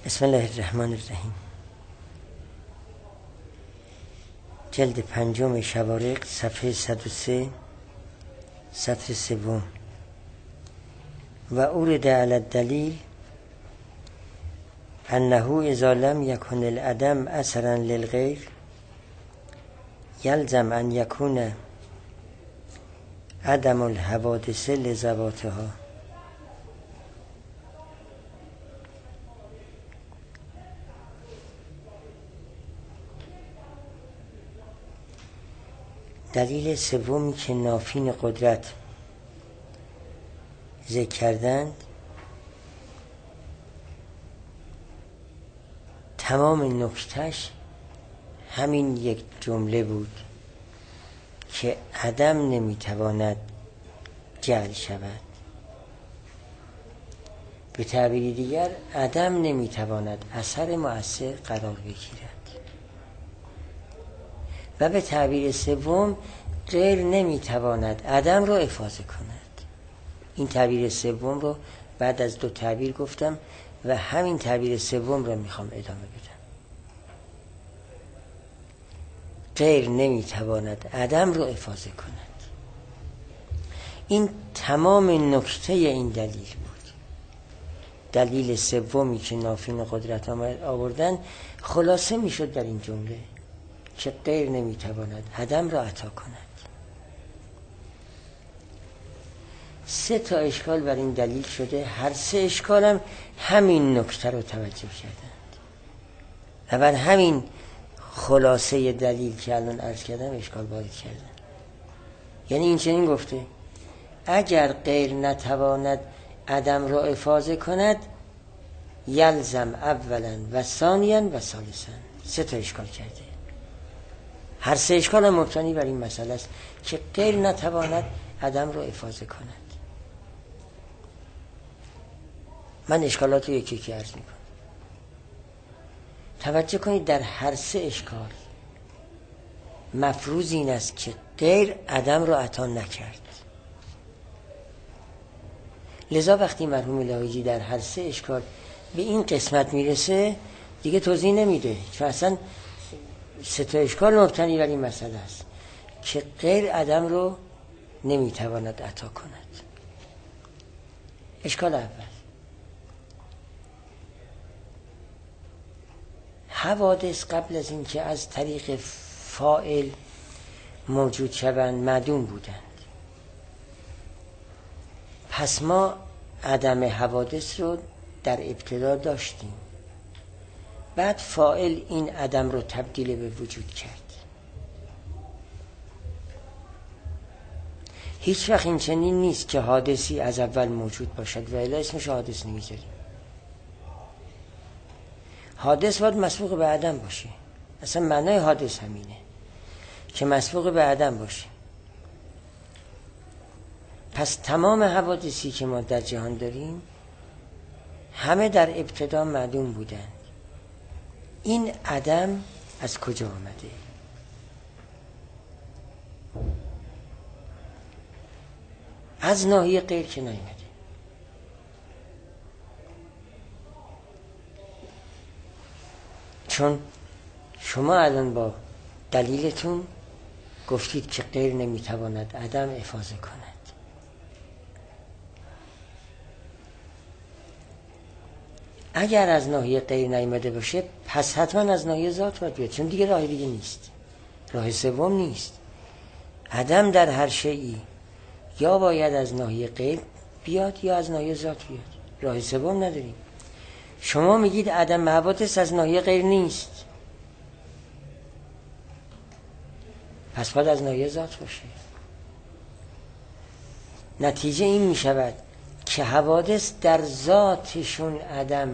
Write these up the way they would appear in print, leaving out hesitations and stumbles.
بسم الله الرحمن الرحیم. جلد 5 شوارق، صفحه 103، سطر 3. و اورد علی الدلیل انه اذا لم یکن العدم اثرا للغیر یلزم ان یکون عدم الحوادث لذواتها. دلیل سومی که نافین قدرت ذکر کردند، تمام نکتهش همین یک جمله بود که عدم نمیتواند جعل شود. به تعبیر دیگر عدم نمیتواند اثر مؤثر قرار بگیرد. و به تعبیر سوم غیر نمیتواند عدم رو افاضه کند. این تعبیر سوم رو بعد از 2 تعبیر گفتم و همین تعبیر سوم رو میخوام ادامه بدم. غیر نمیتواند عدم رو افاضه کند. این تمام نکته این دلیل بود. دلیل سومی که نافین قدرت آوردن خلاصه میشد در این جمله که غیر نمیتواند عدم را عطا کند. 3 اشکال بر این دلیل شده. هر 3 اشکالم همین نکته رو توجه کردند و بر همین خلاصه دلیل که الان عرض کردم اشکال وارد کردن. یعنی این چنین گفته اگر غیر نتواند عدم را افاضه کند یلزم اولا و ثانیا و ثالثا. 3 اشکال کرده. هر 3 اشکال هم مبتنی بر این مسئله است که غیر نتواند عدم را افاضه کند. من اشکالات رو یکی یکی عرض میکنم. توجه کنید در هر 3 اشکال مفروض این است که غیر عدم را عطا نکرد. لذا وقتی مرحوم لاهیجی در هر 3 اشکال به این قسمت میرسه دیگه توضیح نمیده، چون اصلا 3 اشکال مبتنی بر این مسئله است که غیر عدم رو نمیتواند عطا کند. اشکال اول، حوادث قبل از این که از طریق فاعل موجود شوند معدوم بودند. پس ما عدم حوادث رو در ابتدا داشتیم، بعد فاعل این عدم رو تبدیل به وجود کرد. هیچ وقت این چنین نیست که حادثی از اول موجود باشد و الا اسمش حادث نمیذاریم. حادث باید مسبوق به عدم باشه. اصلا معنای حادث همینه که مسبوق به عدم باشه. پس تمام حوادثی که ما در جهان داریم همه در ابتدا معدوم بودند. این عدم از کجا آمده؟ از ناحیه غیر که نیامده. چون شما الان با دلیلتون گفتید که غیر نمیتواند عدم افاضه کند. اگر از ناحیه غیر نیامده باشه پس حتما از ناحیه ذات باید بیاد، چون دیگه راه دیگه نیست، راه سوم نیست. عدم در هر شیئی یا باید از ناحیه غیر بیاد یا از ناحیه ذات بیاد، راه سوم نداریم. شما میگید عدم حوادث از ناحیه غیر نیست، پس باید از ناحیه ذات باشه. نتیجه این میشود که حوادث در ذاتشون عدم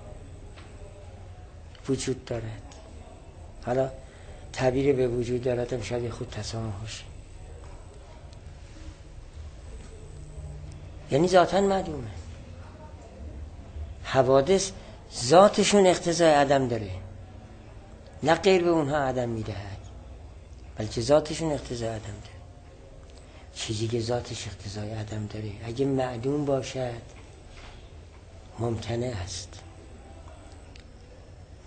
وجود دارد. حالا تعبیر به وجود دارد شاید خود تسامح باشه، یعنی ذاتاً معدومه. حوادث ذاتشون اقتضای عدم داره، نه غیر به اونها عدم میدهد، بلکه ذاتشون اقتضای عدم داره. چیزی که ذاتش اقتضای عدم داره اگه معدوم باشد ممتنع است.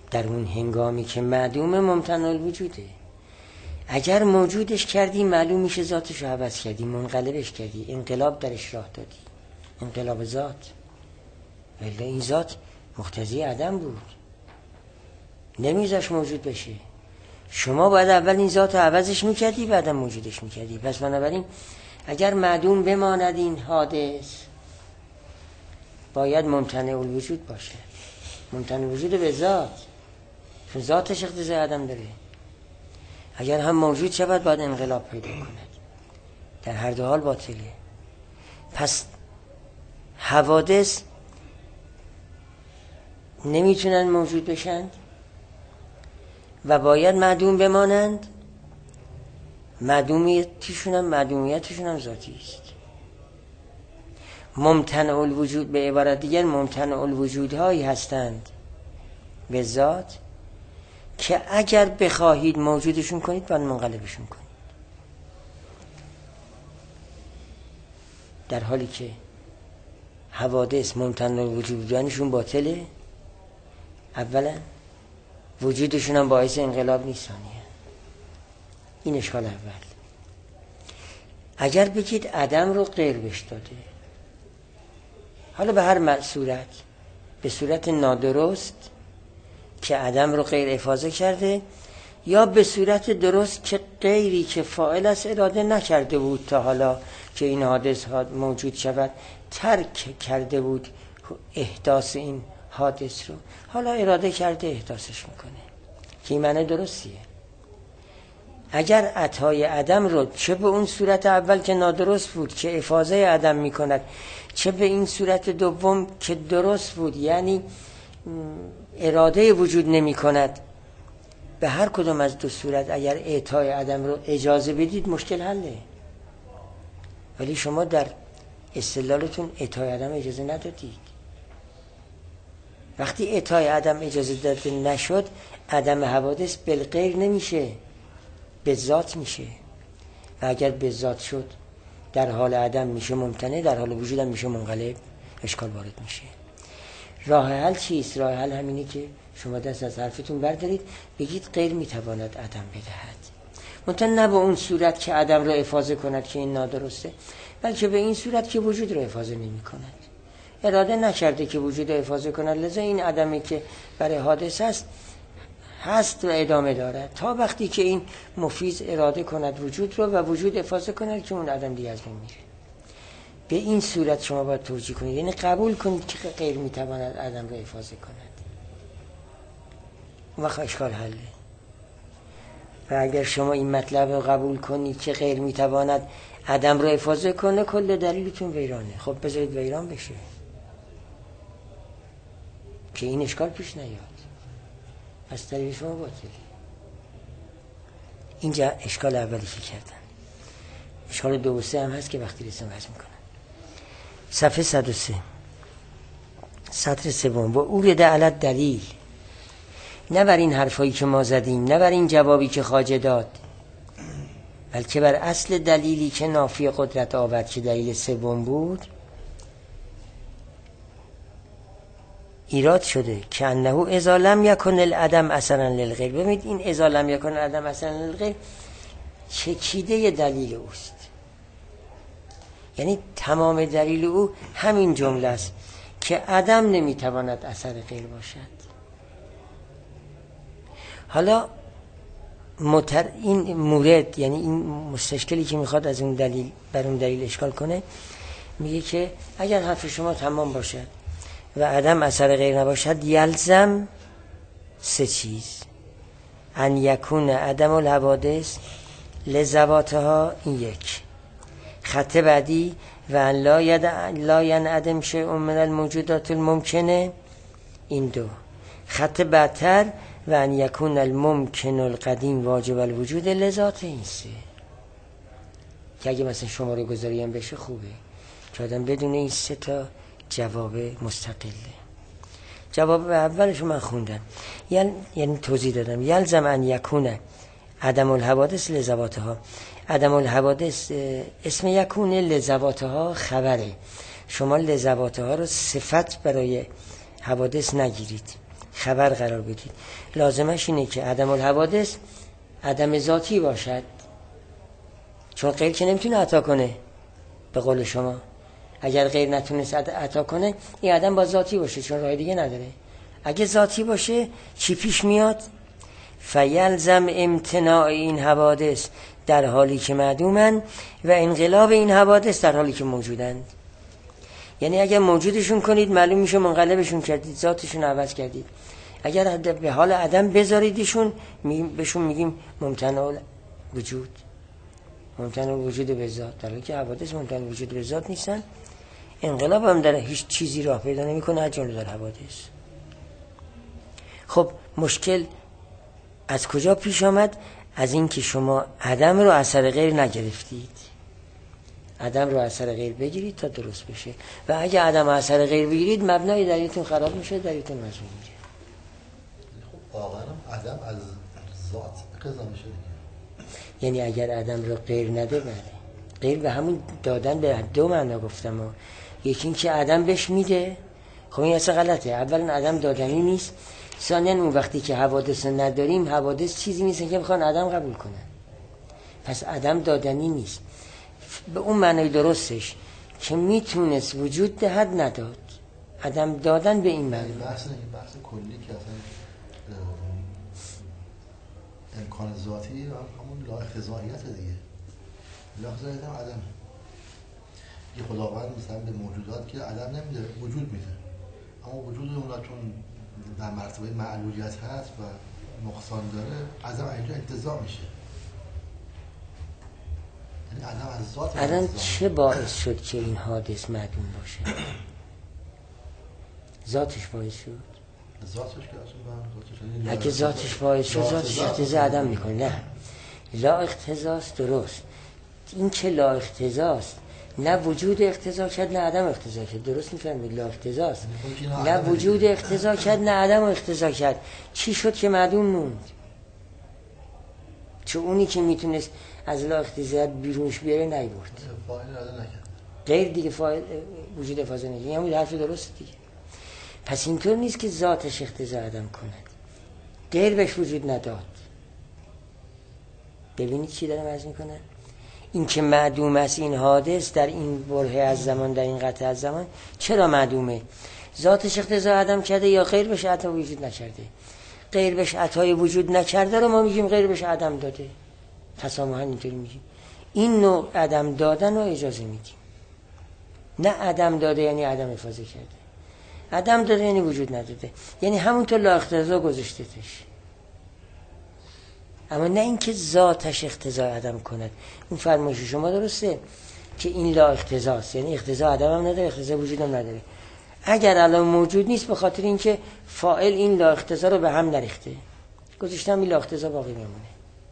در اون هنگامی که معدوم ممتنع الوجوده. اگر موجودش کردی معلوم میشه ذاتش رو عوض کردی، منقلبش کردی، انقلاب درش راه دادی، انقلاب ذات. ولی این ذات مقتضی عدم بود، نمیذاش موجود بشه. شما باید اول این ذات رو عوضش میکردی بعدم موجودش میکردی. پس بنابراین اگر معدوم بماند این حادث باید ممتنع الوجود باشه، ممتنع الوجود به ذات، چون ذاتش اقتضای عدم داره. اگر هم موجود شود باید انقلاب پیدا کند، در هر دو حال باطله. پس حوادث نمیتونن موجود بشند و باید معدوم بمانند. معدومیتشون هم ذاتی است. ممتنع الوجود به عبارت دیگر ممتنع الوجودهایی هستند به ذات که اگر بخواهید موجودشون کنید باید منقلبشون کنید، در حالی که حوادث ممتنع الوجود بودنشون باطله. اولا وجودشون هم باعث انقلاب نیست، ثانیاً این اشکال اول. اگر بگید عدم رو غیر بش داده، حالا به هر صورت، به صورت نادرست که عدم رو غیر افاضه کرده، یا به صورت درست که غیری که فاعل است اراده نکرده بود تا حالا که این حادث موجود شود، ترک کرده بود احداث این حادث رو، حالا اراده کرده احداثش میکنه، که این معنی درستیه. اگر عطای عدم رو چه به اون صورت اول که نادرست بود که افاضه عدم میکند، چه به این صورت دوم که درست بود یعنی اراده وجود نمی کند، به هر کدوم از دو صورت اگر اعطای عدم رو اجازه بدید مشکل حله. ولی شما در استدلالتون اعطای عدم اجازه ندادید. وقتی اعطای عدم اجازه داده نشد، عدم حوادث بالغیر نمیشه، به ذات میشه. و اگر به ذات شد در حال عدم میشه ممتنع، در حال وجود هم میشه منقلب، اشکال وارد میشه. راه حل چیست؟ راه حل همینه که شما دست از حرفتون بردارید، بگید غیر میتواند عدم بدهد، منتها نه به اون صورت که عدم رو افاضه کند که این نادرسته، بلکه به این صورت که وجود رو افاضه نمی کند. اراده نکرده که وجود رو افاضه کند، لذا این عدمی که برای حادث هست و ادامه دارد تا وقتی که این مفیز اراده کند وجود رو و وجود افاضه کند که اون عدم دیگه از بین میره. به این صورت شما باید توجیه کنید، یعنی قبول کنید که غیر میتواند عدم رو افاضه کند، اون وقت اشکال حله. و اگر شما این مطلب رو قبول کنید که غیر میتواند عدم رو افاضه کنه، کل دلیلتون ویرانه. خب بذارید ویران بشه که این اشکال پیش نیاد، پس دلیل شما باطله. اینجا اشکال اولی که کردن. اشکال 2 و 3 هم هست که وقتی رسم وضع میکنن. صفحه 103 سطر 3 و اورد علی دلیل، نه بر این حرفایی که ما زدیم، نه بر این جوابی که خواجه داد، بلکه بر اصل دلیلی که نافی قدرت آورد که دلیل 3 بود ایراد شده که انه اذا لم یکن العدم اصلا للغیر. ببینید این اذا لم یکن العدم اصلا للغیر چکیده دلیل اوست، یعنی تمام دلیل او همین جمله است که عدم نمیتواند اثر غیر باشد. حالا این مورد، یعنی این مستشکلی که میخواد از اون دلیل بر اون دلیل اشکال کنه، میگه که اگر حرف شما تمام باشد و عدم اثر غیر نباشد، یلزم 3 چیز: ان یکون عدم الحوادث لذواتها، این 1. خط بعدی و ان لا ینعدم شیء من الموجودات الممکنه، این 2. خط بعدتر و ان یکون الممکن القدیم واجب الوجود لذات، این 3. که اگه مثلا شماره گذاری هم بشه خوبه که آدم بدون این 3 تا جواب مستقله. جواب اولشو من خوندم، یعنی توضیح دادم. یلزم ان یکون عدم الحوادث لذواتها. عدم الحوادث اسم یکون، لذواتها خبره. شما لذواتها رو صفت برای حوادث نگیرید، خبر قرار بدید. لازمش اینه که عدم الحوادث عدم ذاتی باشد، چون غیر که نمیتونه عطا کنه. به قول شما اگر غیر نتونست عطا کنه این عدم با ذاتی باشه، چون راه دیگه نداره. اگه ذاتی باشه چی پیش میاد؟ فیلزم امتناع این حوادث در حالی که معدومن و انقلاب این حوادث در حالی که موجودند. یعنی اگر موجودشون کنید معلوم میشه منقلبشون کردید، ذاتشون عوض کردید. اگر به حال عدم بذاریدشون بهشون میگیم ممتنع وجود، ممتنع وجود به ذات، در حالی که حوادث ممتنع وجود به ذات نیستن. انقلاب هم در هیچ چیزی راه پیدا نمیکنه از جمله در حوادث. خب مشکل از کجا پیش آمد؟ از این که شما عدم رو اثر غیر نگرفتید. عدم رو اثر غیر بگیرید تا درست بشه، و اگه عدم اثر غیر بگیرید مبنای دلیلتون خراب میشه، دلیلتون مضمون میشه. خب واقعا عدم از ذات قضا میشه دیگه. یعنی اگر عدم رو غیر نده، بله غیر به همون دادن به دو معنا گفتم. یکی این که عدم بهش میده، خب این اصلا غلطه. اولا عدم دادنی نیست، ثانیا اون وقتی که حوادث نداریم، حوادث چیزی نیست که بخوان عدم قبول کنن، پس عدم دادنی نیست به اون معنی درستش که میتونست وجود دهد نداد. عدم دادن به این معنی. بحث کلی که اصلا امکان ذاتی همون لا اقتضاییت دیگه. لا اقتضاییت هم عدم. یه خداوند مثلا به موجودات که عدم نمیده وجود میده، اما وجود اونا چون در مرتبه معلولیت هست و نقصان داره، عدم اینجا انتزاع میشه. یعنی عدم از ذات. الان چه باعث شد که این حادث معدوم باشه؟ ذاتش باعث شد؟ ذاتش که اصلا اگه ذاتش باعث شد، ذاتش اقتضا عدم میکنه. نه، لا اقتضاست. درست، این که لا اقتضاست، نه وجود اقتضا کرد نه عدم اقتضا کرد. درست میفهمید؟ لا اقتضاست، نه وجود اقتضا کرد نه عدم اقتضا کرد. چی شد که معدوم موند؟ چون اونی که میتونست از لا اقتضا بیرونش بیاره نیورد. فاعل ادا نکرد. غیر دیگه فاعل وجود افاضه نکرد. این همون حرف درست دیگه. پس اینطور نیست که ذاتش اقتضا عدم کند، غیر بهش وجود نداد. ببینید چی دارم عرض میکنم؟ این که معدوم است این حادث در این برهه از زمان، در این قطعه از زمان، چرا معدومه؟ ذاتش اقتضا عدم کرده یا غیر بهش عطا وجود نکرده؟ غیر بهش عطای وجود نکرده رو ما میگیم غیر بهش عدم داده. تسامحاً اینطوری میگیم. این نوع عدم دادن رو اجازه میدیم. نه عدم داده یعنی عدم افاضه کرده. عدم داده یعنی وجود نداده، یعنی همونطور لا اقتضا گذاشتهش، اما نه اینکه ذاتش اقتضا عدم کند. اون فرمایش شما درسته که این لا اقتضاست، یعنی اقتضا عدم هم نداره، اقتضا وجود هم نداره. اگر الان موجود نیست به خاطر اینکه فاعل این لا اقتضا رو به هم نریخته، گذاشتم این لا اقتضا باقی میمونه.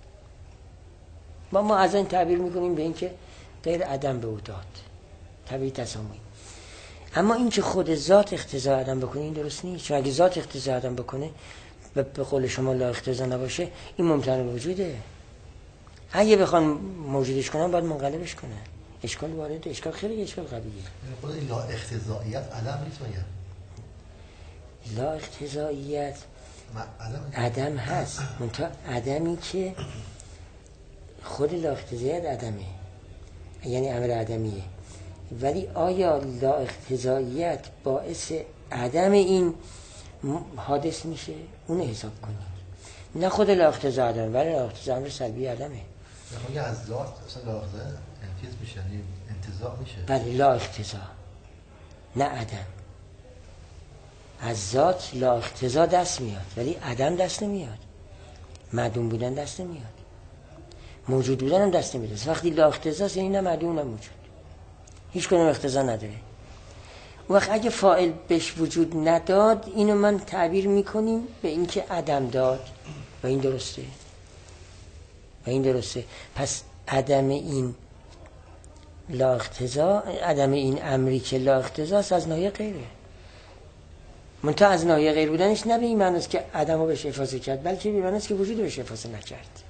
ما از این تعبیر میکنیم به اینکه غیر عدم به او داد، طبیعی تسامحی. اما اینکه خود ذات اقتضا عدم بکنه این درست نیست، چون اگه ذات اقتضا عدم بکنه به قول شما لا اقتضا نباشه، این ممتنع وجوده. اگه بخوان موجودش کنن باید منقلبش کنن. اشکال وارد، اشکال خیلی اشکال قویه. خود این لا اقتضاییت عدم نیست مگر؟ لا اقتضاییت عدم هست، منتها عدمی که خود لا اقتضاییت عدمه، یعنی امر عدمیه. ولی آیا لا اقتضاییت باعث عدم این حادث میشه؟ اونو حساب کنید. نه خود لا اقتضا عدم، ولی لا اقتضا امر سلبی عدمه. نه از ذات اصلا لا اقتضا انتیز میشه، یعنی انتزاع میشه. بله، لا اقتضا نه عدم. از ذات لا اقتضا دست میاد ولی عدم دست نمیاد. معدوم بودن دست نمیاد، موجود بودن هم دست نمیاد. وقتی لا اقتضاست یعنی نه معدوم نه موجود، هیچ کنون اقتضا نداره. وقت اگه فاعل بهش وجود نداد، اینو من تعبیر میکنیم به اینکه عدم داد، و این درسته. و این درسته. پس عدم این لا اقتضا، عدم این امری که لا اقتضاست از ناحیه غیره. منتها از ناحیه غیر بودنش نه به این معنی است که عدم رو بهش افاضه کرد، بلکه به معنی است که وجود بهش افاضه نکرد.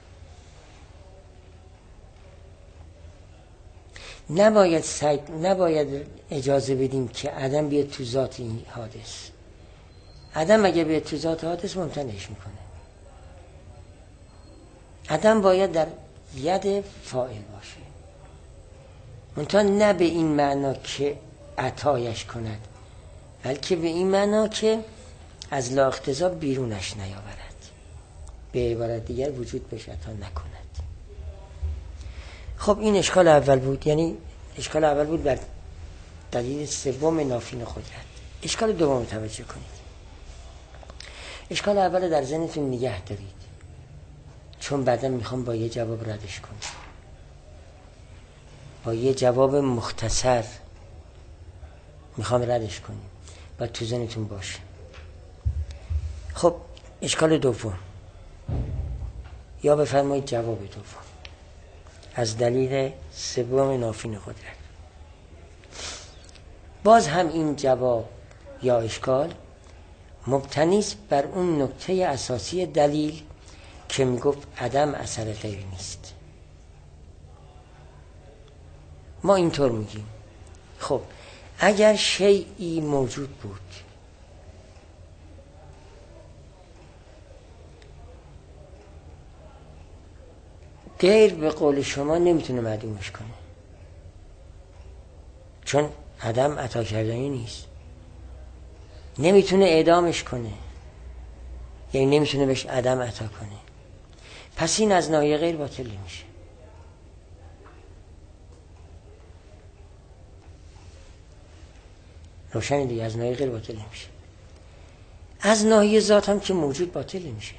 نباید اجازه بدیم که عدم بیاد تو ذات این حادث. عدم اگه به تو ذات حادث ممتنعش میکنه. عدم باید در ید فاعل باشه، منتها نه به این معنا که عطایش کند، بلکه به این معنا که از لا اقتضا بیرونش نیاورد، به عبارت دیگر وجود بهش عطا نکند. خب این اشکال اول بود، یعنی اشکال اول بود بر دلیل سوم نافین قدرت. اشکال دوم توجه کنید. اشکال اول در ذهنتون نگه دارید، چون بعدا میخوام با یه جواب ردش کنم، با یه جواب مختصر میخوام ردش کنیم و تو ذهنتون باشه. خب اشکال دوم، یا بفرمایید جواب دوم از دلیل سوم نافین قدرت. باز هم این جواب یا اشکال مبتنی است بر اون نکته اساسی دلیل که میگفت عدم اثر غیر نیست. ما اینطور میگیم خب اگر شیئی موجود بود غیر به قول شما نمیتونه معدومش کنه، چون عدم عطا کردنی نیست، نمیتونه اعدامش کنه، یعنی نمیتونه بهش عدم عطا کنه، پس این از ناحیه غیر باطل میشه. روشن دیگه، از ناحیه غیر باطل میشه. از ناحیه ذات هم که موجود باطل میشه.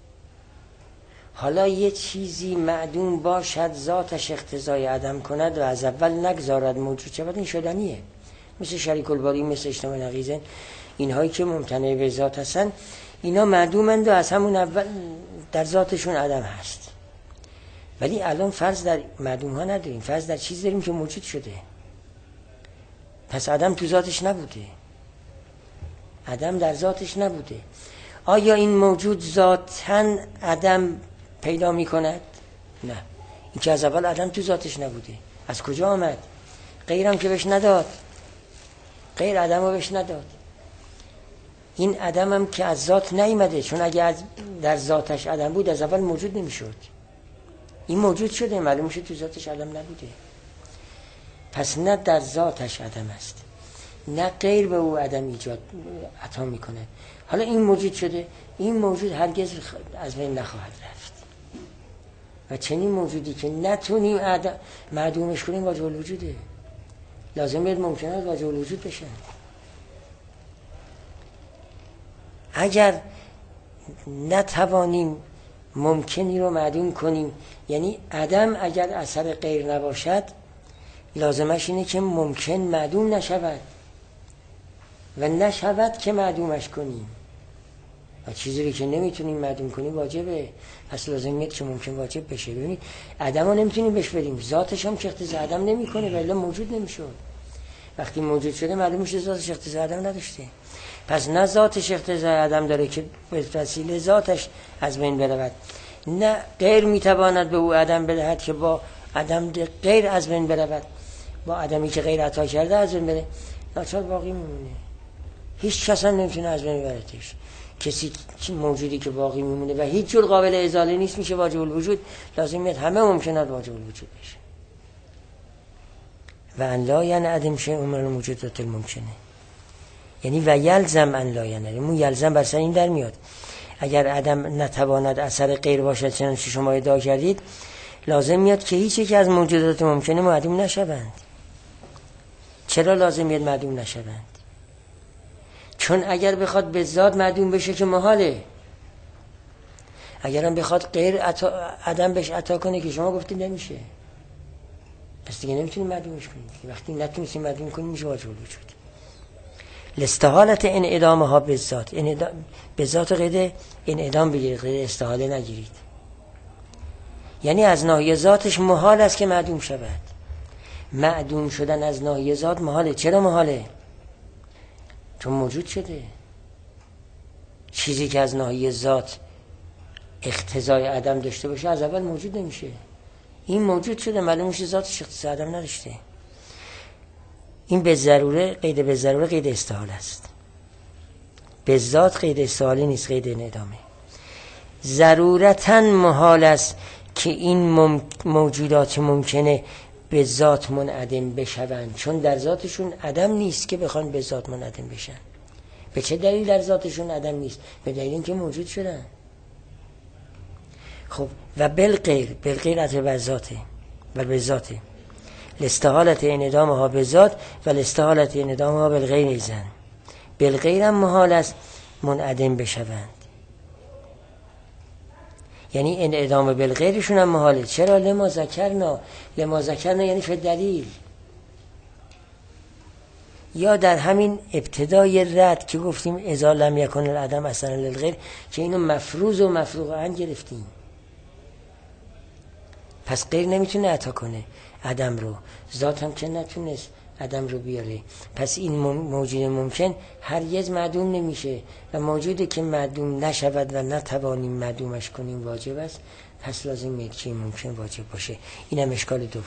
حالا یه چیزی معدوم باشد ذاتش اقتضای عدم کند و از اول نگذارد موجود شود، این شدنیه. مثل شریک الباری، مثل اجتماع نقیضین، اینهایی که ممتنع به ذات هستن اینا معدومند و از همون اول در ذاتشون عدم هست. ولی الان فرض در معدوم ها نداریم، فرض در چیز داریم که موجود شده، پس عدم تو ذاتش نبوده، عدم در ذاتش نبوده. آیا این موجود ذاتاً عدم پیدا می کند؟ نه، این که از اول عدم تو ذاتش نبوده. از کجا آمد؟ غیرم که بهش نداد، غیر عدم رو بهش نداد. این عدم هم که از ذات نیامده، چون اگه در ذاتش عدم بود از اول موجود نمیشد. این موجود شده، معلوم شد تو ذاتش عدم نبوده. پس نه در ذاتش عدم است، نه غیر به او عدم ایجاد عطا میکنه. حالا این موجود شده، این موجود هرگز از بین نخواهد رفت و چنین موجودی که نتونیم معدومش کنیم واجب الوجوده، لازم بیاد ممکنات واجب الوجود بشن. اگر نتوانیم ممکنی رو معدوم کنیم، یعنی عدم اگر اثر غیر نباشد لازمش اینه که ممکن معدوم نشود و نشود که معدومش کنیم، و چیزی که نمیتونیم معدوم کنیم واجبه، پس لازم میاد که ممکن واجب بشه. ببینید عدم رو نمیتونیم بهش بریم، ذاتش هم که اقتضای عدم نمیکنه ولی موجود نمیشد. وقتی موجود شده معلوم میشه ذاتش اقتضای عدم نداشته، پس نه ذاتش اقتضای عدم داره که به وسیله ذاتش از بین برود، نه غیر میتواند به او عدم بدهد که با عدم غیر از بین برود، با عدمی که غیر عطا کرده از بین بره، ناچار باقی میمونه. هیچ کس هم نمیتونه از بین ببرتش. کسی موجودی که باقی میمونه و هیچ جور قابل ازاله نیست میشه واجب الوجود، لازم میاد همه ممکنات واجب الوجود بشه. و ان لا ینعدم شیء من الموجودات الممکنه، یعنی و یلزم ان لا ینعدم، اون یلزم بر سر این در میاد اگر عدم نتواند اثر غیر باشد چنانچه شما ادعا کردید، لازم میاد که هیچ یک از موجودات ممکنه معدوم نشوند. چرا لازم میاد معدوم نشوند؟ چون اگر بخواد به ذات معدوم بشه که محاله، اگرم بخواد غیر عدم بهش عطا کنه که شما گفتید نمیشه، پس دیگه نمیتونیم معدومش کنیم. وقتی نتونستیم معدوم کنیم میشه واجب الوجود. لاستحالت انعدامها به ذات، به ذات قید انعدام بگیرید، قید استحاله نگیرید. یعنی از ناحیه ذاتش محال است که معدوم شود. معدوم شدن از ناحیه ذات محاله. چرا محاله؟ چون موجود شده. چیزی که از ناحیه ذات اقتضای عدم داشته باشه از اول موجود نمیشه. این موجود شده، معلوم میشه ذاتش اقتضای عدم نداشته. این به ضروره، قید به ضروره قید استحاله است. به ذات قید استحاله نیست، قید انعدامه. ضرورتاً محال است که این موجودات ممکنه به ذات منعدم بشوند، چون در ذاتشون عدم نیست که بخوان به ذات منعدم بشن. به چه دلیل در ذاتشون عدم نیست؟ به دلیل اینکه موجود شدن. خب و بالغیر عطف بر ذاته و به ذاته، لاستحالت انعدامها به ذات و لاستحالت انعدامها بالغیر ایزن. بالغیر هم محال است منعدم بشوند، یعنی انعدام بالغیرشون هم محاله. چرا؟ لما ذکرنا یعنی فی دلیل. یا در همین ابتدای رد که گفتیم اذا لم یکن العدم اصلا للغیر، که اینو مفروض و مفروغ عن گرفتیم. پس غیر نمیتونه عطا کنه عدم رو، ذات هم که نتونست عدم رو بیاره. پس این موجود ممکن هرگز معدوم نمیشه و موجودی که معدوم نشود و نتوانیم معدومش کنیم واجب است، پس لازم یک چیز ممکن واجب باشه. اینم اشکال دوم.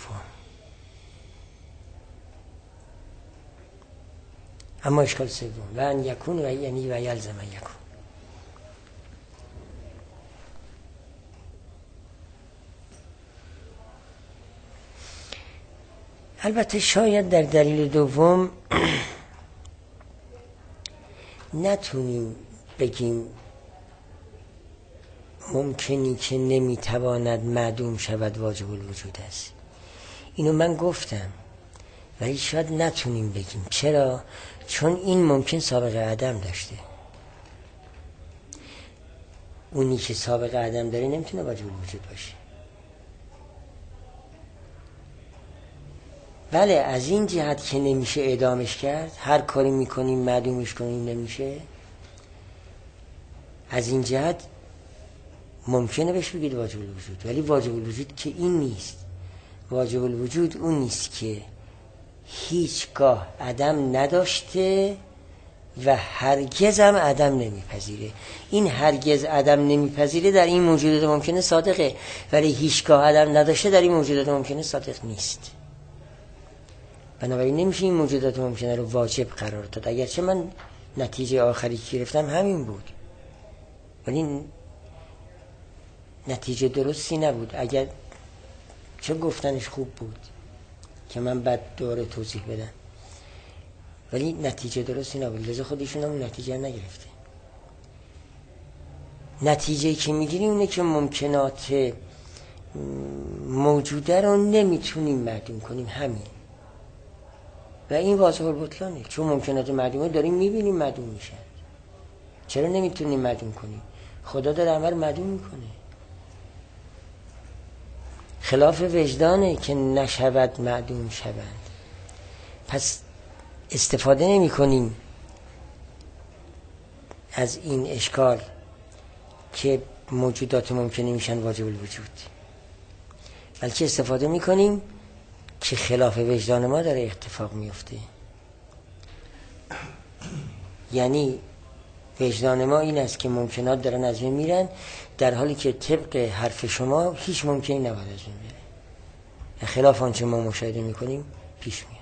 اما اشکال سوم و ان یکون و یعنی و یلزم ان یکون. البته شاید در دلیل دوم نتونیم بگیم ممکنی که نمیتواند معدوم شود واجب الوجود است. اینو من گفتم، ولی شاید نتونیم بگیم. چرا؟ چون این ممکن سابقه عدم داشته. اونی که سابقه عدم داره نمیتونه واجب الوجود باشه. بله، از این جهت که نمیشه اعدامش کرد، هر کاری میکنیم معدومش کنیم نمیشه، از این جهت ممکنه بهش بگید واجب الوجود. ولی واجب الوجود که این نیست. واجب الوجود اون نیست که هیچگاه عدم نداشته و هرگز هم عدم نمیپذیره. این هرگز عدم نمیپذیره در این موجودات ممکنه صادقه، ولی هیچگاه عدم نداشته در این موجودات ممکنه صادق نیست. بنابراین نمیشه این موجودات ممکنه رو واجب قرار داد، اگرچه من نتیجه آخری که گرفتم همین بود، ولی نتیجه درستی نبود. اگر چه گفتنش خوب بود که من بعد دوباره توضیح بدم، ولی نتیجه درستی نبود، لذا خودشون هم نتیجه نگرفته. نتیجه‌ای که میگیریم اینه که ممکنات موجوده رو نمیتونیم معدوم کنیم، همین. و این واضح البطلانه، چون ممکنات معدومه داریم میبینیم معدوم میشن. چرا نمیتونیم معدوم کنیم؟ خدا داره عمل معدوم میکنه. خلاف وجدانه که نشود معدوم شوند. پس استفاده نمی کنیم از این اشکال که موجودات ممکنه میشن واجب الوجود، بلکه استفاده می کنیم که خلاف وجدان ما داره اتفاق میفته. یعنی وجدان ما این است که ممکنات دارن از بین میرن، در حالی که طبق حرف شما هیچ ممکنی نباید از بین بره، خلاف آنچه ما مشاهده میکنیم پیش میاد.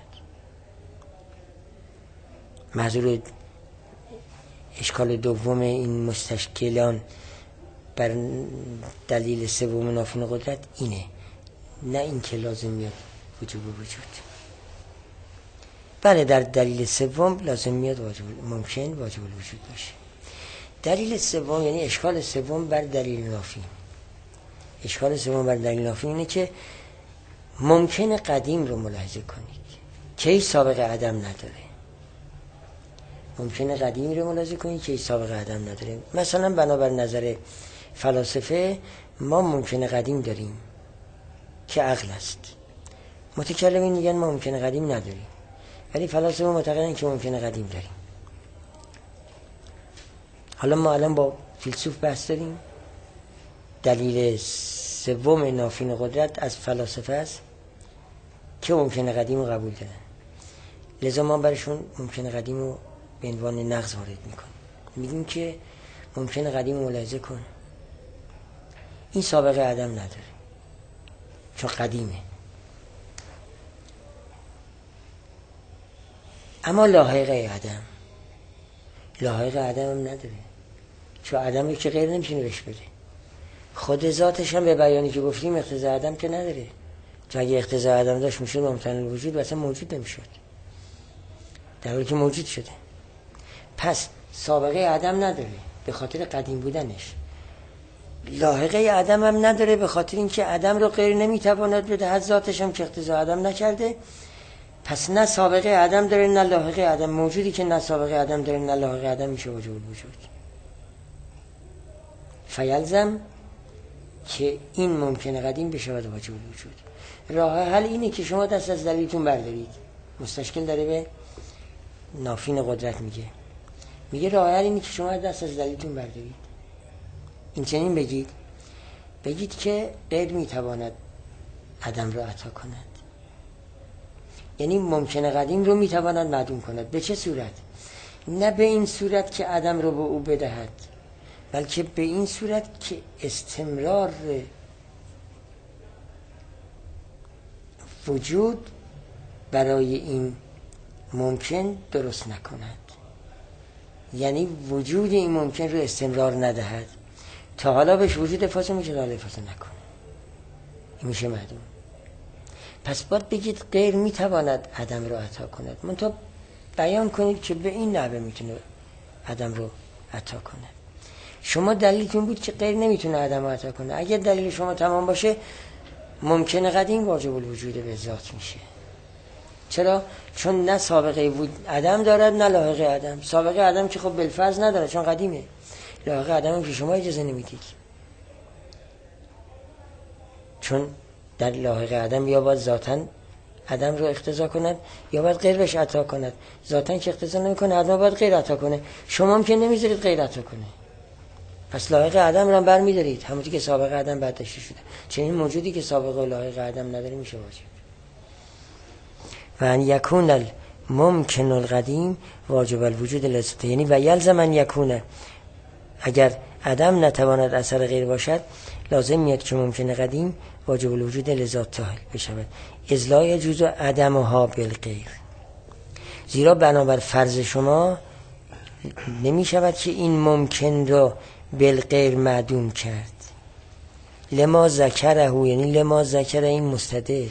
منظور اشکال دوم این مستشکلان بر دلیل سوم نافین قدرت اینه، نه این که لازم میاد وجوب وجود. بله، در دلیل سوم لازم میاد ممکن واجب الوجود باشه. دلیل سوم یعنی اشکال سوم بر دلیل نافی. اشکال سوم بر دلیل نافی اینه که ممکن قدیم رو ملاحظه کنید که هیچ سابقه عدم نداره. ممکن قدیم رو ملاحظه کنید که هیچ سابقه عدم نداره. مثلا بنابر نظر فلاسفه ما ممکن قدیم داریم که عقل است. متکلمین میگن ما ممکن قدیم نداریم، ولی فلاسفه معتقدن که ممکن قدیم داریم. حالا ما الان با فیلسوف بحث داریم. دلیل سوم نافین قدرت از فلاسفه است که ممکن قدیم رو قبول دارن، لذا ما برشون ممکن قدیم رو به عنوان نقض وارد میکنیم. میگیم که ممکن قدیم رو ملاحظه کن، این سابقه عدم نداره چون قدیمه. اما لاحقه عدم لاحق عدم هم نداره، چون عدم رو که غیر نمیتونه بهش بده. خود ذاتش هم به بیانی که گفتیم اقتضای عدم که نداره، چون اگه اقتضای عدم داشت میشد ممتنع الوجود و اصلا موجود نمیشد، در حالی که موجود شده. پس سابقه عدم نداره به خاطر قدیم بودنش، لاحقه عدم هم نداره به خاطر اینکه عدم رو غیر نمیتواند بده، ذاتش هم که اقتضای عدم نکرده. پس نه سابقه عدم داره نه لاحقه عدم. موجودی که نه سابقه عدم داره نه لاحقه عدم میشه واجب الوجود. فیلزم که این ممکنه قدیم بشود واجب الوجود. راه حل اینه که شما دست از دلیلتون بردارید. مستشکل داره به نافین قدرت میگه راه حل اینه که شما دست از دلیلتون بردارید. این چنین بگید که غیر میتواند عدم رو عطا کند، یعنی ممکنه قدیم رو میتواند معدوم کند. به چه صورت؟ نه به این صورت که عدم رو به او بدهد، بلکه به این صورت که استمرار وجود برای این ممکن درست نکند، یعنی وجود این ممکن رو استمرار ندهد. تا حالا بهش وجود افاظه میشه، حالا افاظه نکنه، این میشه معدوم. پس باید بگید غیر میتواند عدم رو عطا کند، منتها بیان کنید که به این نحوه میتونه عدم رو عطا کنه. شما دلیلتون بود که غیر نمیتونه عدم رو عطا کنه. اگر دلیل شما تمام باشه ممکنه قدیم واجب الوجود به ذات میشه. چرا؟ چون نه سابقه عدم دارد نه لاحقه عدم. سابقه عدم که خب بالفرض نداره چون قدیمه، لاحقه عدم که شما اجازه نمیدید، چون در لاحقه عدم یا باید ذاتاً عدم رو اقتضا کند یا باید غیر بهش عطا کند. ذاتاً که اقتضا نمیکنه عدم باید غیر عطا کنه، شما هم که نمیذارید غیر عطا کنه. پس لاحقه عدم رو هم برمی‌دارید، همونطور که سابقه عدم برداشته شده. چنین موجودی که سابقه و لاحقه عدم نداره میشه واجب. و ان یکون الممکن القدیم واجب الوجود لذت، یعنی و یلزم ان یکونه، اگر عدم نتواند اثر غیر باشد لازم میاد که ممکن قدیم واجب الوجود لذات تاهل بشود. اذ لا یجوز عدمها بالغیر، زیرا بنابر فرض شما نمی شود که این ممکن را بالغیر معدوم کرد. لما ذکره، یعنی لما ذکره این مستدل،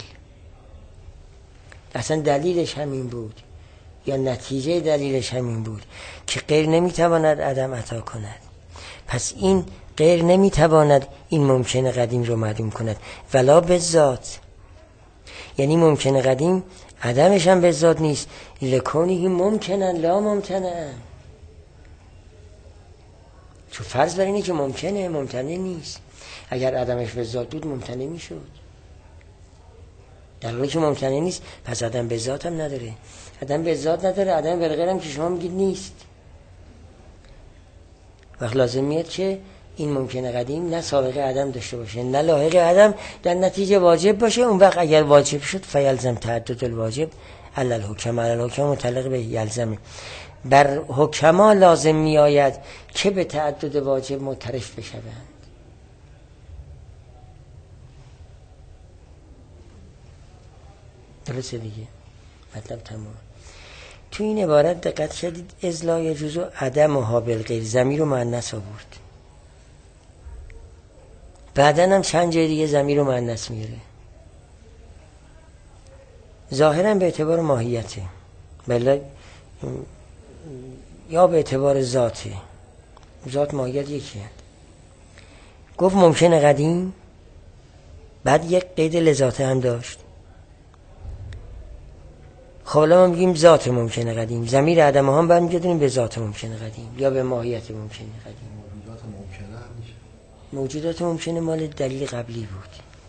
اصلا دلیلش همین بود یا نتیجه دلیلش همین بود که غیر نمیتواند عدم عطا کند. پس این غیر نمیتواند این ممکن قدیم رو معدوم کند ولا به ذات، یعنی ممکن قدیم عدمش هم به ذات نیست. لکونی ممکنن لا ممتنن، چون فرض بر اینه که ممکنه ممتنه نیست. اگر عدمش به ذات بود ممتنه میشد، در حالی که ممتنه نیست پس عدم به ذات هم نداره. عدم به ذات نداره، عدم به غیر هم که شما میگید نیست. وقت لازم میاد که این ممکنه قدیم نه سابقه عدم داشته باشه نه لاحق عدم، در نتیجه واجب باشه. اون وقت اگر واجب شد فیلزم تعدد الواجب علی الحکم، علی الحکم متعلق به یلزمه، بر حکما لازم می آید که به تعدد واجب معترف بشوند. درسته دیگه، مطلب تمام. تو این عبارت دقت کردید اذ لا یجوز عدمها بالغیر، ضمیر و مؤنث آورد، بعدن هم چند جای دیگه ضمیر و مؤنث میاره. ظاهرا به اعتبار ماهیته، بله یا به اعتبار ذاته، ذات ماهیت یکیه. گفت ممکنه قدیم، بعد یک قید لذاته هم داشت. خب الان ما میگیم ذات ممکنه قدیم، ضمیر عدم هم برمیگردونیم به ذات ممکنه قدیم یا به ماهیت ممکنه قدیم. موجودات ممکنه هم میشه. موجودات ممکنه مال دلیل قبلی بود،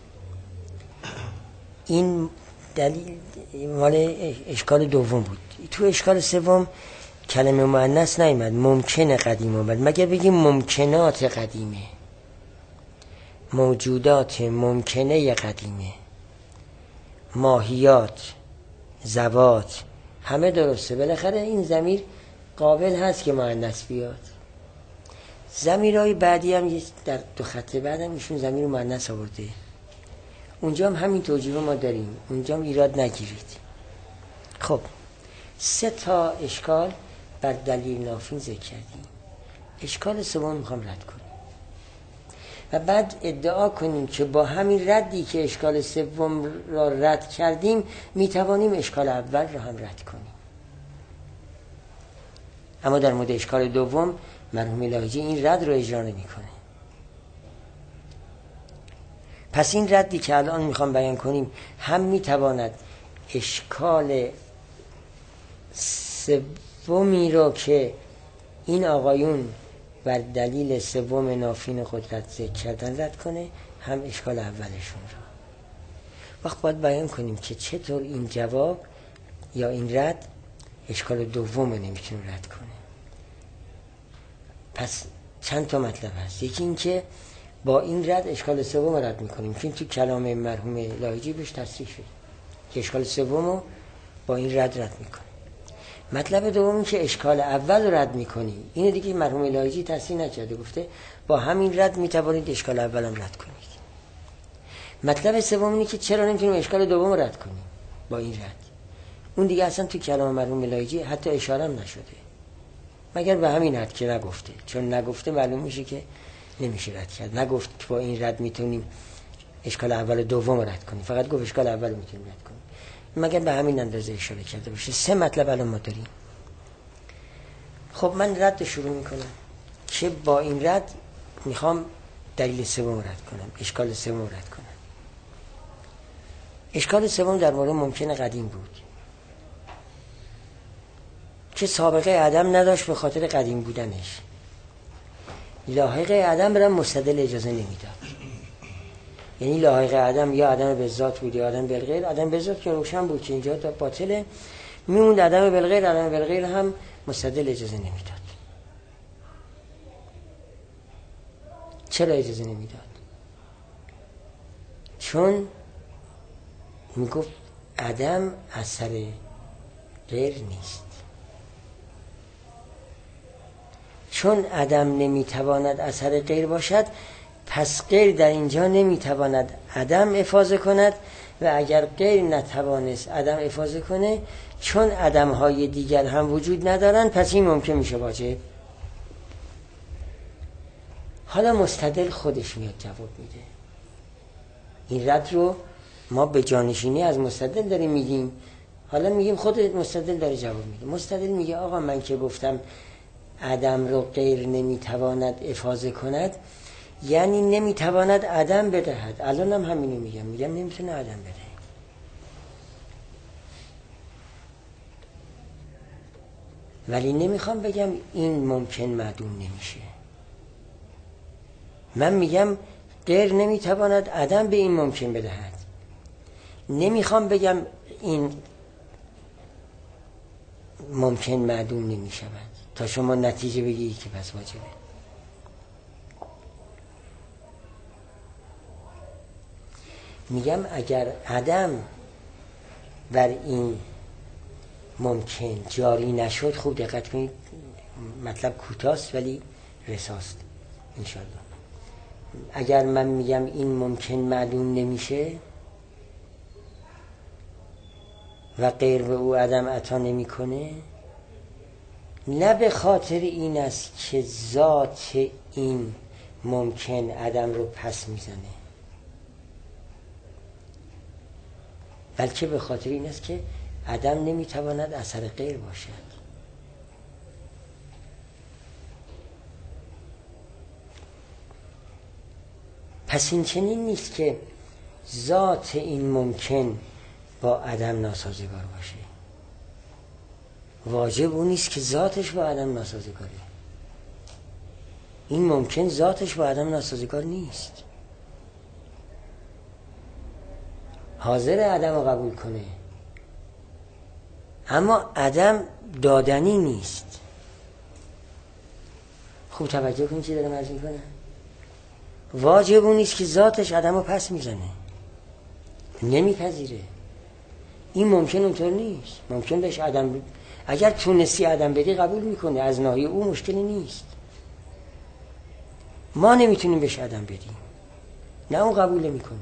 این دلیل مال اشکال دوم بود. تو اشکال سوم کلمه مؤنث نیامد، ممکنه قدیم اومد. مگر بگیم ممکنات قدیمه، موجودات ممکنه قدیمه، ماهیات، ذوات، همه درسته. بالاخره این ضمیر قابل هست که مؤنث بیاد. ضمیرهای بعدی هم در دو خط بعد هم ایشون ضمیر مؤنث آورده، اونجا هم همین توجیه ما داریم، اونجا هم ایراد نگیرید. خب 3 تا اشکال بر دلیل نافی ذکر کردیم. اشکال سوم میخوام رد کنیم و بعد ادعا کنیم که با همین ردی که اشکال سوم را رد کردیم میتوانیم اشکال اول را هم رد کنیم. اما در مورد اشکال دوم مرحوم لاهیجی این رد رو اجرا نمی‌کنه. پس این ردی که الان میخوام بیان کنیم هم میتواند اشکال سومی رو که این آقایون بر دلیل سوم نافین قدرت ذکر کردن رد کنه، هم اشکال اولشون رو. وقت باید بیان کنیم که چطور این جواب یا این رد اشکال دوم رو نمیتونه رد کنه. پس چند تا مطلب هست. یکی این که با این رد اشکال سوم رد میکنیم که تو کلام مرحوم لاهیجی بهش تصریح شده که اشکال سوم رو با این رد میکنیم. مطلب دوم این که اشکال اول رو رد میکنیم. اینو دیگه مرحوم لاهیجی تصریح نکرده، گفته با همین رد میتوانید اشکال اول هم رد کنید. مطلب سوم اینه که چرا نمیتونیم اشکال دوم رو رد کنیم با این رد. اون دیگه اصلا تو کلام مرحوم لاهیجی حتی اشاره هم نشده، مگر به همین حد که نگفته. چون نگفته معلوم میشه که نمیشه رد کرد. نگفت با این رد میتونیم اشکال اول و دوم رد کنیم، فقط گفت اشکال اول رو میتونیم رد کنیم، مگر به همین اندازه اشاره کرده باشه. سه مطلب الان ما داریم. خب من رد شروع میکنم که با این رد میخوام دلیل سوم رد کنم، اشکال سوم رد کنم. اشکال سوم در مورد ممکن قدیم بود که سابقه عدم نداشت به خاطر قدیم بودنش. لاحق عدم برام مستدل اجازه نمیداد. یعنی لاحق عدم یا عدم به ذات بود یا عدم بالغیر. عدم به ذات که روشن بود که اینجا باطله، میموند عدم بالغیر. عدم بالغیر هم مستدل اجازه نمیداد. چرا اجازه نمیداد؟ چون میگفت عدم اثر غیر نیست. چون عدم نمیتواند اثر غیر باشد، پس غیر در اینجا نمیتواند عدم افاضه کند و اگر غیر نتوانست عدم افاضه کنه، چون عدم‌های دیگر هم وجود ندارن، پس این ممکن میشه واجب. حالا مستدل خودش میاد جواب میده. این رد رو ما به جانشینی از مستدل داریم میگیم. حالا میگیم خود مستدل داره جواب میده. مستدل میگه آقا من که گفتم عدم رو غیر نمیتواند افاضه کند، یعنی نمیتواند عدم بدهد. الان هم همینو میگم نمیتونه عدم بده. ولی نمیخوام بگم این ممکن معدوم نمیشه. من میگم غیر نمیتواند عدم به این ممکن بدهد. نمیخوام بگم این ممکن معدوم نمیشود تا شما نتیجه بگیرید که پس واجبه. میگم اگر عدم بر این ممکن جاری نشد، خوب دقت کنید، مطلب کوتاست ولی رساست انشاءالله. اگر من میگم این ممکن معدوم نمیشه و غیر به او عدم عطا نمیکنه، نه به خاطر این است که ذات این ممکن عدم رو پس میزنه، بلکه به خاطر این است که عدم نمیتواند اثر غیر باشد. پس این چنین نیست که ذات این ممکن با عدم ناسازگار باشه. واجب اون نیست که ذاتش با عدم ناسازگاره. این ممکن ذاتش با عدم ناسازگار نیست. حاضر عدم رو قبول کنه، اما عدم دادنی نیست. خوب توجه کنید چی دارم عرض میکنم. واجب اون نیست که ذاتش عدم رو پس میزنه، نمیپذیره. این ممکن اونطور نیست. ممکن بهش عدم، اگر تونستی عدم بدی قبول میکنه، از ناحیه او مشکلی نیست. ما نمیتونیم بهش عدم بدیم، نه اون قبول نمیکنه.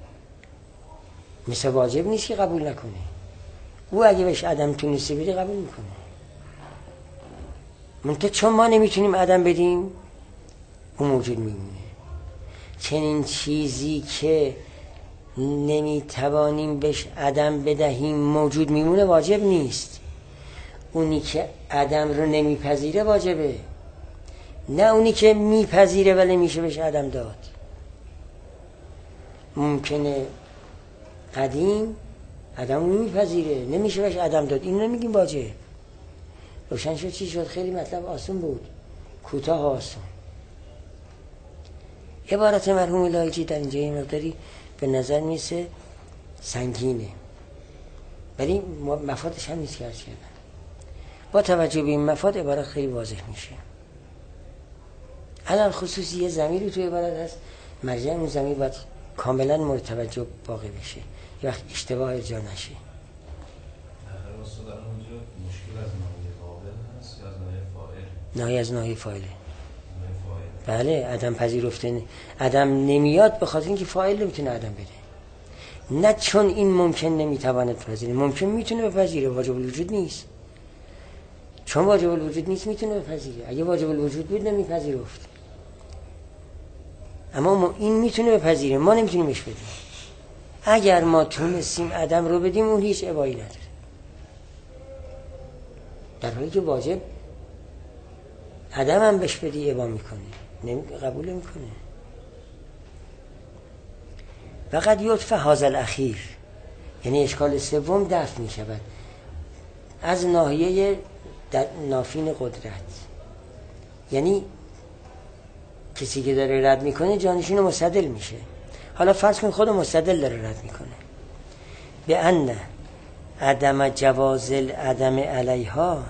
مثل واجب نیست که قبول نکنه. او اگه بهش عدم تونستی بدی قبول میکنه. منتها چون ما نمیتونیم عدم بدیم اون موجود میمونه. چنین چیزی که نمیتوانیم بهش عدم بدهیم موجود میمونه واجب نیست. اونی که عدم رو نمیپذیره واجبه، نه اونی که میپذیره ولی میشه بهش عدم داد. ممکنه قدیم عدم رو میپذیره نمیشه بهش عدم داد، این نمیگیم واجب. روشن شد چی شد؟ خیلی مطلب آسون بود، کوتاه آسون. عبارت مرحوم لایجی در اینجا یه مقداری به نظر میسه سنگینه، ولی مفادش هم نیست که عرض کردن. با توجه به این مفاد عبارت خیلی واضح میشه. الان خصوصی یه ضمیری توی عبارت هست، مرجع اون ضمیر باید کاملا مورد توجه واقع بشه، یه وقت اشتباه ارجاع نشه. مشکل از ناحیه قابل هست یا از ناحیه فاعل؟ ناحیه از ناحیه فاعله. بله، عدم پذیرفته عدم نمیاد به خاطر اینکه فاعل نمیتونه عدم بده، نه چون این ممکن نمیتواند پذیره. ممکن میتونه بپذیره، واجب الوجود نیست. چون واجب الوجود نیست میتونه بپذیره، اگه واجب الوجود بود نمیپذیرفت. اما این میتونه بپذیره، ما نمیتونیمش بدیم. اگر ما تونستیم عدم رو بدیم اون هیچ ابایی نداره، در حالی که واجب عدم هم بهش بدی ابا میکنه، قبول میکنه. فقط یطفه هذا الاخیر، یعنی اشکال سوم دفع میشود از ناحیه نافین قدرت. یعنی کسی که داره رد میکنه جانشین مستدل میشه. حالا فرض کن خود مستدل داره رد میکنه به ان عدم جواز العدم علیها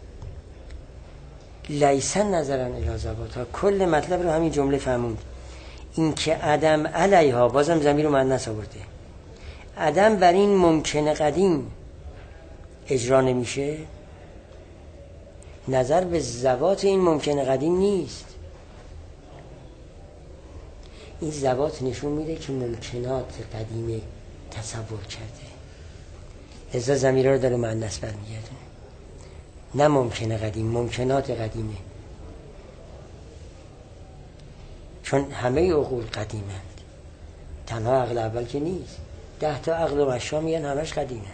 لیسن نظرا الی ذواتها. کل مطلب رو همین جمله فهموند. این که عدم علیها، بازم ضمیر مؤنث آورده، عدم بر این ممکن قدیم اجرا نمیشه، نظر به ذوات این ممکن قدیم نیست. این ذوات نشون میده که ممکنات قدیمه تصور کرده، لذا ضمیر رو داره مؤنث برمیگرده. نه ممکن قدیم، ممکنات قدیمه، چون همه عقول قدیمند، تنها عقل اول که نیست. 10 تا عقل و مشا میگن همش قدیمند.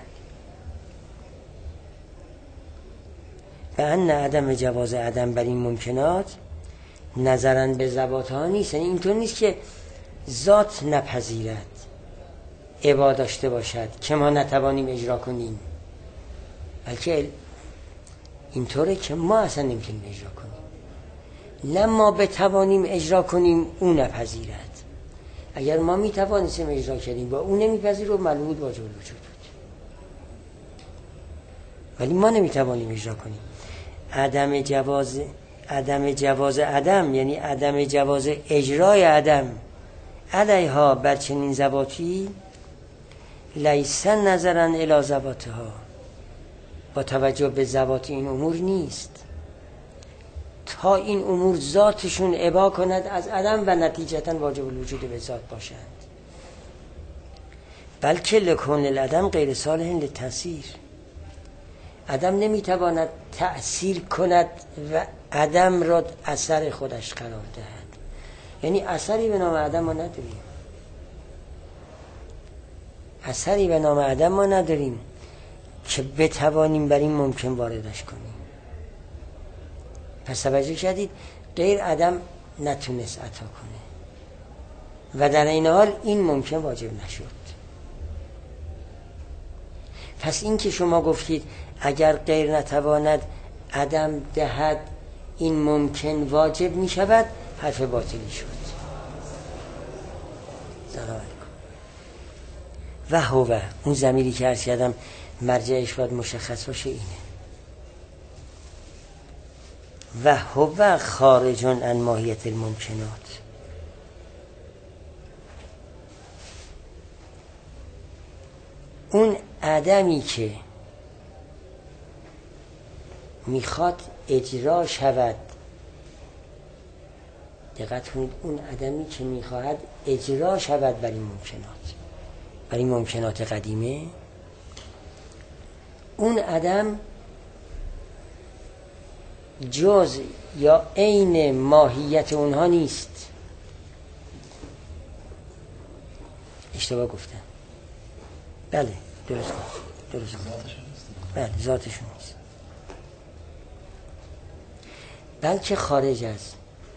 و ان عدم جواز عدم بر این ممکنات نظرا به ذوات ها نیست. یعنی اینطور نیست که ذات نپذیرد عبا داشته باشد که ما نتوانیم اجرا کنیم، بلکه اینطوره که ما اصلا نمیتونیم اجرا کنیم، نه ما بتوانیم اجرا کنیم اون نپذیرد. اگر ما میتوانستیم اجرا کنیم با اون نمیپذیر و معلوم بود واجب الوجود بود، ولی ما نمیتوانیم اجرا کنیم. عدم جواز عدم یعنی عدم جواز اجرای عدم علیها بر چنین ذواتی لیسن نظرا الی ذواتها، با توجه به ذوات این امور نیست تا این امور ذاتشون ابا کند از عدم و نتیجتا واجب الوجود به ذات باشند، بلکه لکون العدم غیر صالح للتأثیر. عدم نمیتواند تأثیر کند و عدم را اثر خودش قرار دهد. یعنی اثری به نام عدم ما نداریم، اثری به نام عدم ما نداریم که بتوانیم بر این ممکن واردش کنیم. پس توجه کردید غیر عدم نتونست عطا کنه و در این حال این ممکن واجب نشد. پس این که شما گفتید اگر غیر نتواند عدم دهد این ممکن واجب می شود، حرف باطلی شد. سلام علیکم. و هو، اون ضمیری که عرض کردم مرجعش باید مشخص باشه اینه. و هو خارج عن ماهیت الممکنات. اون عدمی که میخواد اجرا شود، دقت کنید، اون عدمی که میخواهد اجرا شود بر این ممکنات، بر این ممکنات قدیمه، اون عدم جز یا عین ماهیت اونها نیست. اشتباه گفتم. بله درست بله ذاتشون نیست، بلکه خارج از،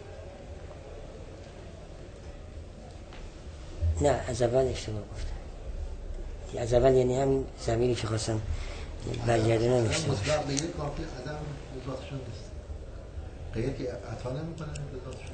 نه از اول اشتباه گفتم. از اول یعنی همین ضمیری که خواستم برگردونم اشتباه شد. به یک کافی عدم ذاتشون نیست، غیر که عطا نمی‌کنن به ذاتشون.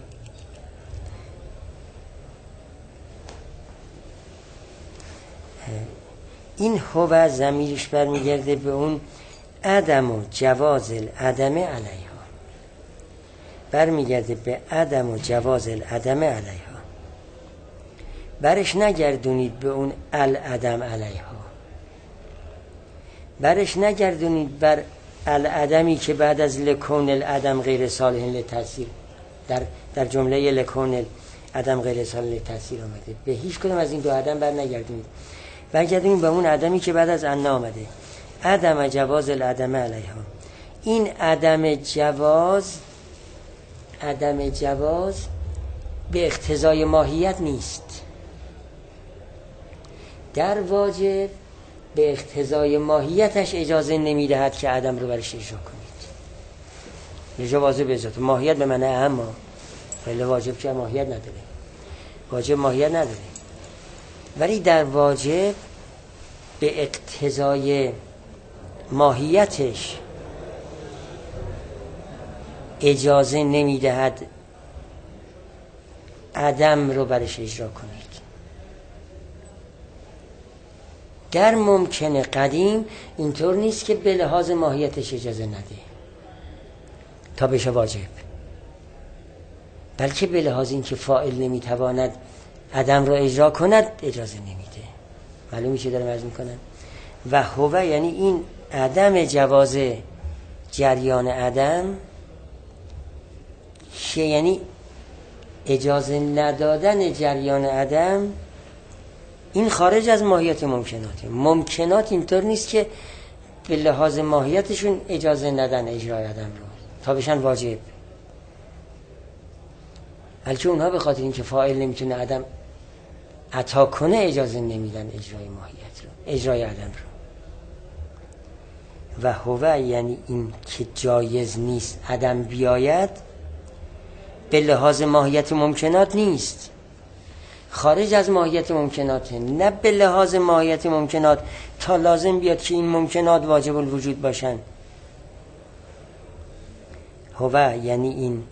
این هو ضمیرش برمیگرده به اون عدم و جواز العدم علیها، برمیگرده به عدم و جواز العدم علیها. برش نگردونید به اون العدم علیها، برش نگردونید بر العدمی که بعد از لکون العدم غیر صالح للتأثیر در جمله لکون العدم غیر صالح للتأثیر آمده. به هیچ کدوم از این دو عدم بر نگردونید، برگردونید به اون عدمی که بعد از ان آمده، عدم جواز العدم علیها. این عدم جواز به اقتضای ماهیت نیست، در واجب به اقتضای ماهیتش اجازه نمیدهد که عدم رو برش اجرا کنید. جواز به ذات، ماهیت به معنی اما، ولی واجب که ماهیت نداره، واجب ماهیت نداره، ولی در واجب به اقتضای ماهیتش اجازه نمیدهد عدم رو برش اجرا کنید. در ممکن قدیم اینطور نیست که به لحاظ ماهیتش اجازه نده تا بشه واجب، بلکه به لحاظ این که فاعل نمیتواند عدم رو اجرا کند اجازه نمیده. معلومی چه دارم عرض میکنم؟ و هو یعنی این عدم جواز جریان عدم، یعنی اجازه ندادن جریان عدم، این خارج از ماهیت ممکناته. ممکنات اینطور نیست که به لحاظ ماهیتشون اجازه ندن اجرای عدم رو تا بشن واجب، بلکه اونها به خاطر اینکه فاعل نمیتونه عدم عطا کنه اجازه نمیدن اجرای ماهیت رو، اجرای عدم رو. و هو یعنی این که جایز نیست عدم بیاید به لحاظ ماهیت ممکنات نیست، خارج از ماهیت ممکناته، نه به لحاظ ماهیت ممکنات تا لازم بیاد که این ممکنات واجب الوجود باشن. هو یعنی این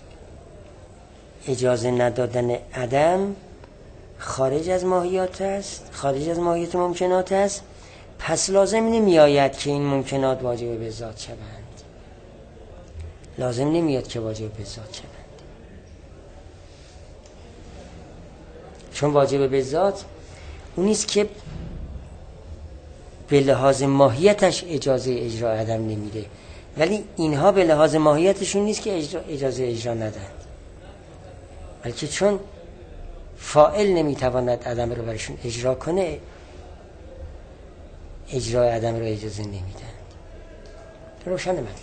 اجازه ندادن عدم خارج از ماهیت است، خارج از ماهیت ممکنات است، پس لازم نمی آید که این ممکنات واجب به ذات شوند، لازم نمیاد که واجب به ذات شوند، چون واجب به ذات اون نیست که به لحاظ ماهیتش اجازه اجرا عدم نمیده، ولی اینها به لحاظ ماهیتشون نیست که اجازه اجرا ندن، بلکه چون فاعل نمیتواند عدم رو برشون اجرا کنه اجرای عدم رو اجازه نمیدن. روشن مطلب.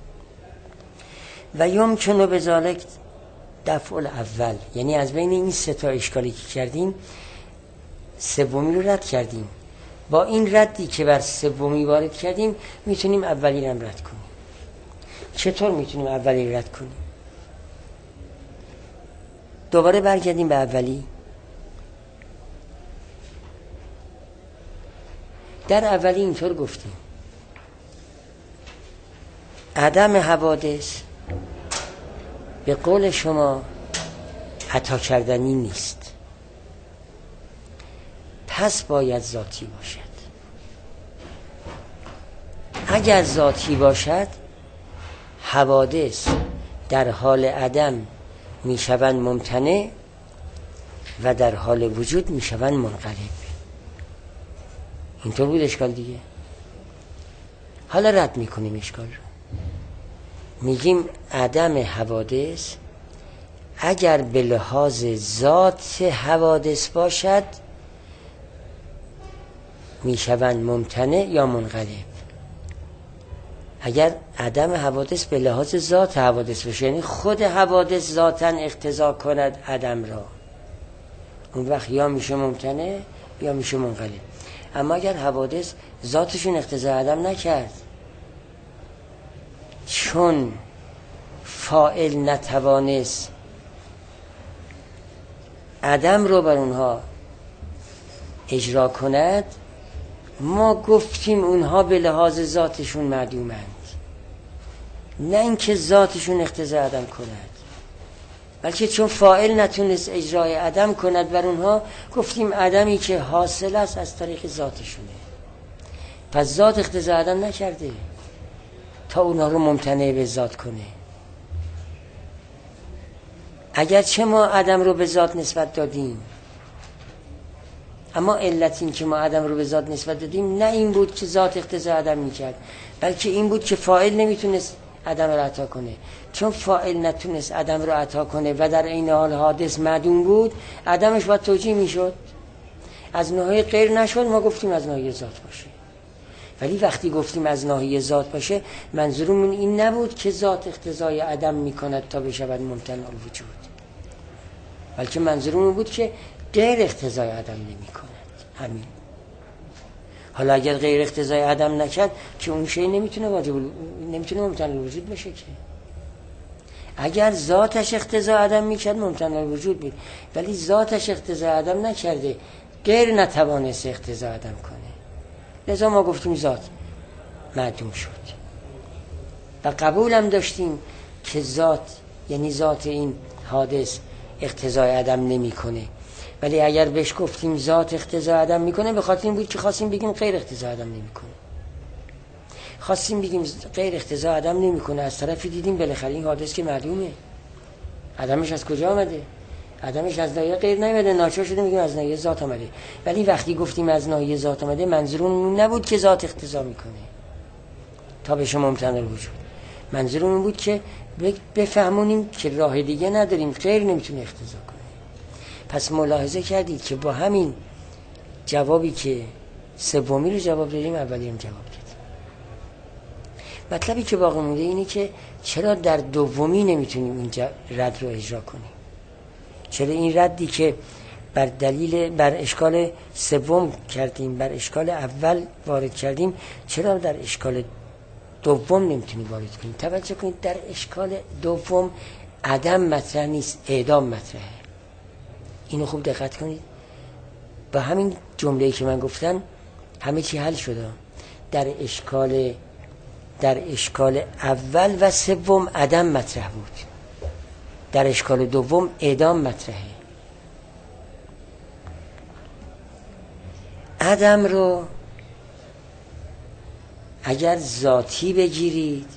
و یمکنه بذالک دفع الاول، یعنی از بین این سه تا اشکالی که کردیم سومی رو رد کردیم، با این ردی که بر سومی وارد کردیم میتونیم اولی رو رد کنیم. چطور میتونیم اولی رو رد کنیم؟ دوباره برگردیم به اولی. در اولی اینطور گفتیم عدم حوادث به قول شما عطا کردنی نیست، پس باید ذاتی باشد. اگر ذاتی باشد حوادث در حال عدم میشوند ممتنع و در حال وجود میشوند منقلب. اینطور بود اشکال دیگه. حالا رد میکنیم اشکال رو، میگیم عدم حوادث اگر به لحاظ ذات حوادث باشد میشوند ممتنع یا منقلب. اگر عدم حوادث به لحاظ ذات حوادث بشه، یعنی خود حوادث ذاتاً اقتضا کند عدم را، اون وقت یا میشه ممتنع یا میشه منقلب. اما اگر حوادث ذاتشون اقتضای عدم نکرد، چون فاعل نتوانست عدم رو بر اونها اجرا کند، ما گفتیم اونها به لحاظ ذاتشون معدومند، نه اینکه ذاتشون اقتضای عدم کند، بلکه چون فاعل نتونست اجرای عدم کند بر اونها، گفتیم عدمی که حاصل است از طریق ذاتشونه. پس ذات اقتضای عدم نکرده تا اونها رو ممتنع به ذات کنه. اگرچه ما عدم رو به ذات نسبت دادیم، اما علت این که ما عدم رو به ذات نسبت دادیم نه این بود که ذات اقتضای عدم میکرد، بلکه این بود که فاعل نمیتونست عدم رو عطا کنه. چون فاعل نتونست عدم رو عطا کنه و در این حال حادث معدوم بود، عدمش باید توجیه میشد. از ناحیه غیر نشد، ما گفتیم از ناحیه ذات باشه. ولی وقتی گفتیم از ناحیه ذات باشه، منظورمون این نبود که ذات اقتضای عدم میکند تا بشود ممتنع الوجود، بلکه منظورمون بود که غیر اقتضای عدم نمیکند. همین. حالا اگر غیر اقتضای عدم نکرد که اون شی نمیتونه ممتنع الوجود بشه. که اگر ذاتش اقتضای عدم میکرد ممتنع الوجود بود، ولی ذاتش اقتضای عدم نکرده، غیر نتوانست اقتضای عدم کنه، لذا ما گفتیم ذات معدوم شد. و قبولم داشتیم که ذات، یعنی ذات این حادث اقتضای عدم نمیکنه. ولی اگر بهش گفتیم ذات اقتضای عدم میکنه، به خاطر این بود که خواستیم بگیم غیر اقتضای عدم نمیکنه. خواستیم بگیم غیر اقتضای عدم نمیکنه، از طرفی دیدیم بالاخره این حادث که معدومه. عدمش از کجا آمده؟ عدمش از ناحیه غیر نیامده، ناچار شده میگیم از ناحیه ذات آمده. ولی وقتی گفتیم از ناحیه ذات آمده، منظورمون نبود که ذات اقتضا میکنه تا بشه ممتنع الوجود. منظورمون بود که بفهمونیم که راه دیگه نداریم، غیر نمیتونه اقتضا کنه. پس ملاحظه کردید که با همین جوابی که سومی رو جواب دادیم، اولی رو جواب دادیم. مطلبی که باقی مونده اینه که چرا در دومی نمیتونیم این رد رو اجرا کنیم؟ چرا این ردی که بر اشکال سوم کردیم، بر اشکال اول وارد کردیم، چرا در اشکال دوم نمیتونیم وارد کنیم؟ توجه کنید، در اشکال دوم عدم مطرح نیست، اعدام مطرحه. اینو خوب دقت کنید. با همین جمله‌ای که من گفتم همه چی حل شده. در اشکال اول و سوم عدم مطرح بود، در اشکال دوم اعدام مطرحه. عدم رو اگر ذاتی بگیرید،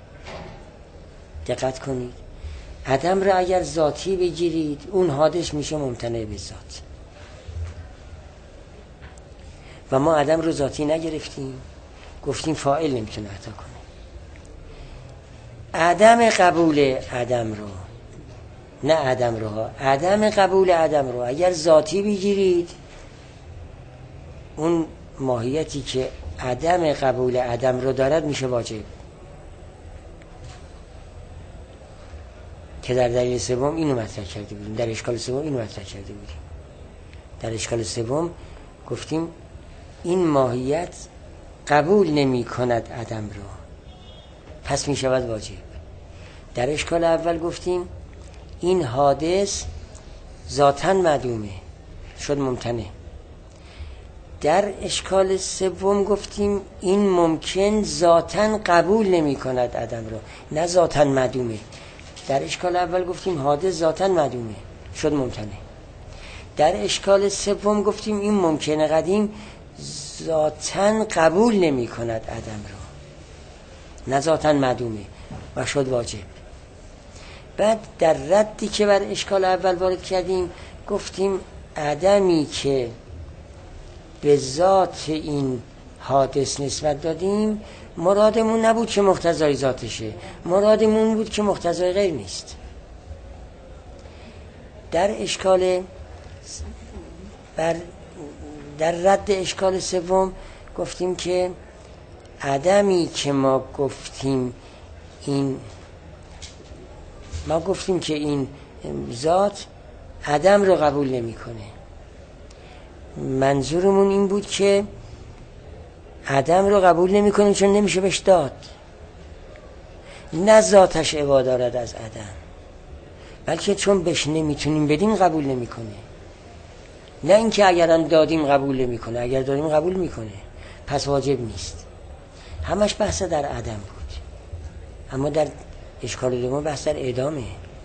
دقت کنید، عدم رو اگر ذاتی بگیرید، اون حادث میشه ممتنع به ذات. و ما عدم رو ذاتی نگرفتیم، گفتیم فاعل نمیتونه عطا کنه. عدم قبول عدم رو، نه عدم رو ها، عدم قبول عدم رو اگر ذاتی بگیرید، اون ماهیتی که عدم قبول عدم رو دارد میشه واجب. که در دلیل سوم اینو مطرح کرده بودیم، در اشکال سوم اینو مطرح کرده بودیم. در اشکال سوم گفتیم این ماهیت قبول نمی کند عدم رو، پس می شود واجب. در اشکال اول گفتیم این حادث ذاتاً معدومه، شد ممتنع. در اشکال سوم گفتیم این ممکن ذاتاً قبول نمی کند عدم رو، نه ذاتاً معدومه. در اشکال اول گفتیم حادث ذاتاً معدومه، شد ممتنع. در اشکال سوم گفتیم این ممکن قدیم ذاتاً قبول نمی کند عدم رو، نه ذاتاً معدومه و شد واجب. بعد در ردی که بر اشکال اول وارد کردیم گفتیم عدمی که به ذات این حادث نسبت دادیم، مرادمون نبود که مقتضای ذاتشه، مرادمون بود که مقتضای غیر نیست. در رد اشکال سوم گفتیم که عدمی که ما گفتیم که این ذات عدم رو قبول نمیکنه. منظورمون این بود که عدم رو قبول نمیکنه چون نمیشه بهش داد. نه ذاتش عبا دارد از عدم، بلکه چون بهش نمیتونیم بدیم قبول نمیکنه. نه اینکه اگرم دادیم قبول نمیکنه، اگر دادیم قبول میکنه، پس واجب نیست. همش بحث در عدم بود. اما در اشکال دوم بحث در اعدامه.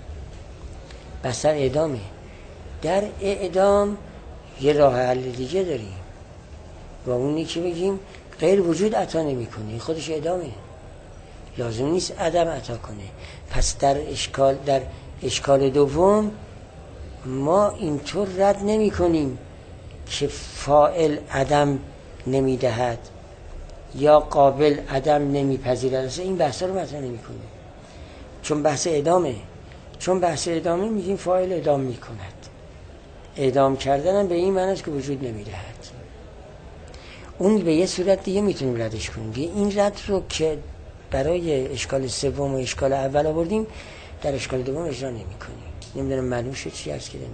در اعدام یه راه حل دیگه داریم و اونی که بگیم غیر وجود عطا نمیکنه، خودش اعدامه، لازم نیست عدم عطا کنه. پس در اشکال دوم ما اینطور رد نمی کنیم که فاعل عدم نمیدهد یا قابل عدم نمیپذیرد. این بحثا رو مطرح نمی کنیم چون بحث ادامه میگیم فاعل اعدام میکند. اعدام کردن هم به این معنی است که وجود نمیدهد. اون به یه صورت دیگه میتونیم ردش کنیم. این رد رو که برای اشکال سوم و اشکال اول آوردیم در اشکال دوم اجرا نمی کنیم. نمیدونم معلوم شد چی عرض کردم.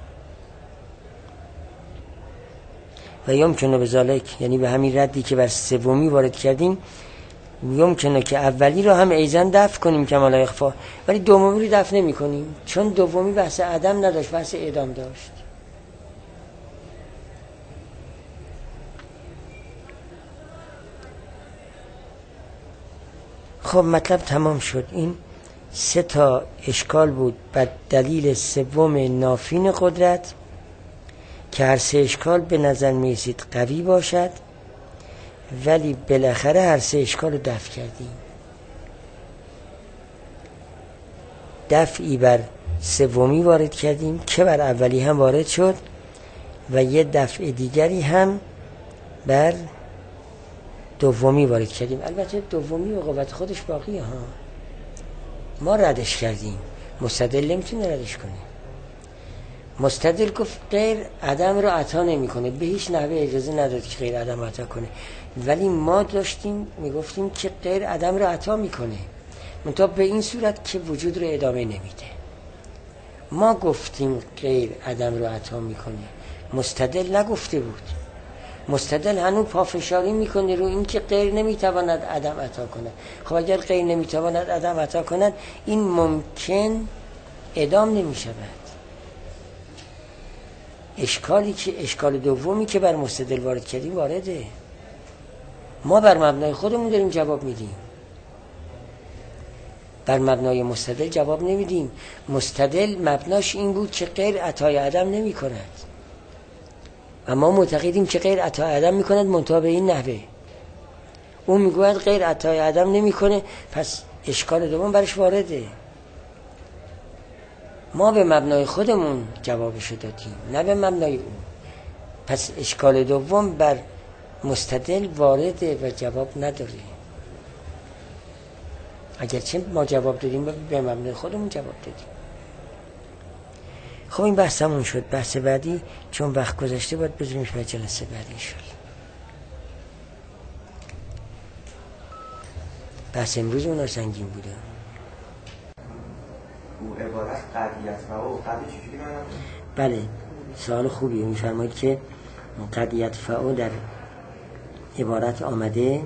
و یمکنه به ذالک، یعنی به همین ردی که بر سومی وارد کردیم، یمکنه که اولی رو هم ایزن دفع کنیم کما لا یخفی، ولی دومی رو دفع نمی کنیم چون دومی بحث عدم نداشت، بحث اعدام داشت. خب مطلب تمام شد. این 3 تا اشکال بود بر دلیل سوم نافین قدرت که هر 3 اشکال به نظر میرسید قوی باشد، ولی بالاخره هر 3 اشکال رو دفع کردیم. دفعی بر سومی وارد کردیم که بر اولی هم وارد شد و یه دفع دیگری هم بر دومی وارد کردیم. البته دومی و قوت خودش باقیه ها، ما ردش کردیم، مستدل نمیتونه ردش کنه. مستدل گفت غیر عدم رو عطا نمیکنه، به هیچ نحوه اجازه نداد که غیر عدم عطا کنه، ولی ما داشتیم میگفتیم که غیر عدم رو عطا میکنه، منتها به این صورت که وجود رو ادامه نمیده. ما گفتیم غیر عدم رو عطا میکنه، مستدل نگفته بود. مستدل هنوز پافشاری میکنه رو این که غیر نمیتواند عدم عطا کند. خب اگر غیر نمیتواند عدم عطا کند، این ممکن اعدام نمیشود. اشکال دومی که بر مستدل وارد کردیم وارده. ما بر مبنای خودمون داریم جواب میدیم، بر مبنای مستدل جواب نمیدیم. مستدل مبناش این بود که غیر عطای عدم نمی کند و ما معتقدیم که غیر عطای عدم می کند، منتها به این نحوه. اون میگوید غیر عطای عدم نمی کنه، پس اشکال دوم برش وارده. ما به مبنای خودمون جوابشو دادیم، نه به مبنای اون. پس اشکال دوم بر مستدل وارده و جواب نداره. اگرچه ما جواب دادیم به مبنای خودمون جواب دادیم. خب این بحثمون شد. بحث بعدی چون وقت گذشته باید بذاریمش به جلسه بعدی انشاءالله. بحث امروز اون سنگین بوده. او عبارت قضیت فعو قضیه چجوری معنی؟ بله سوال خوبیه. میفرمایید که قضیت فعو در عبارت آمده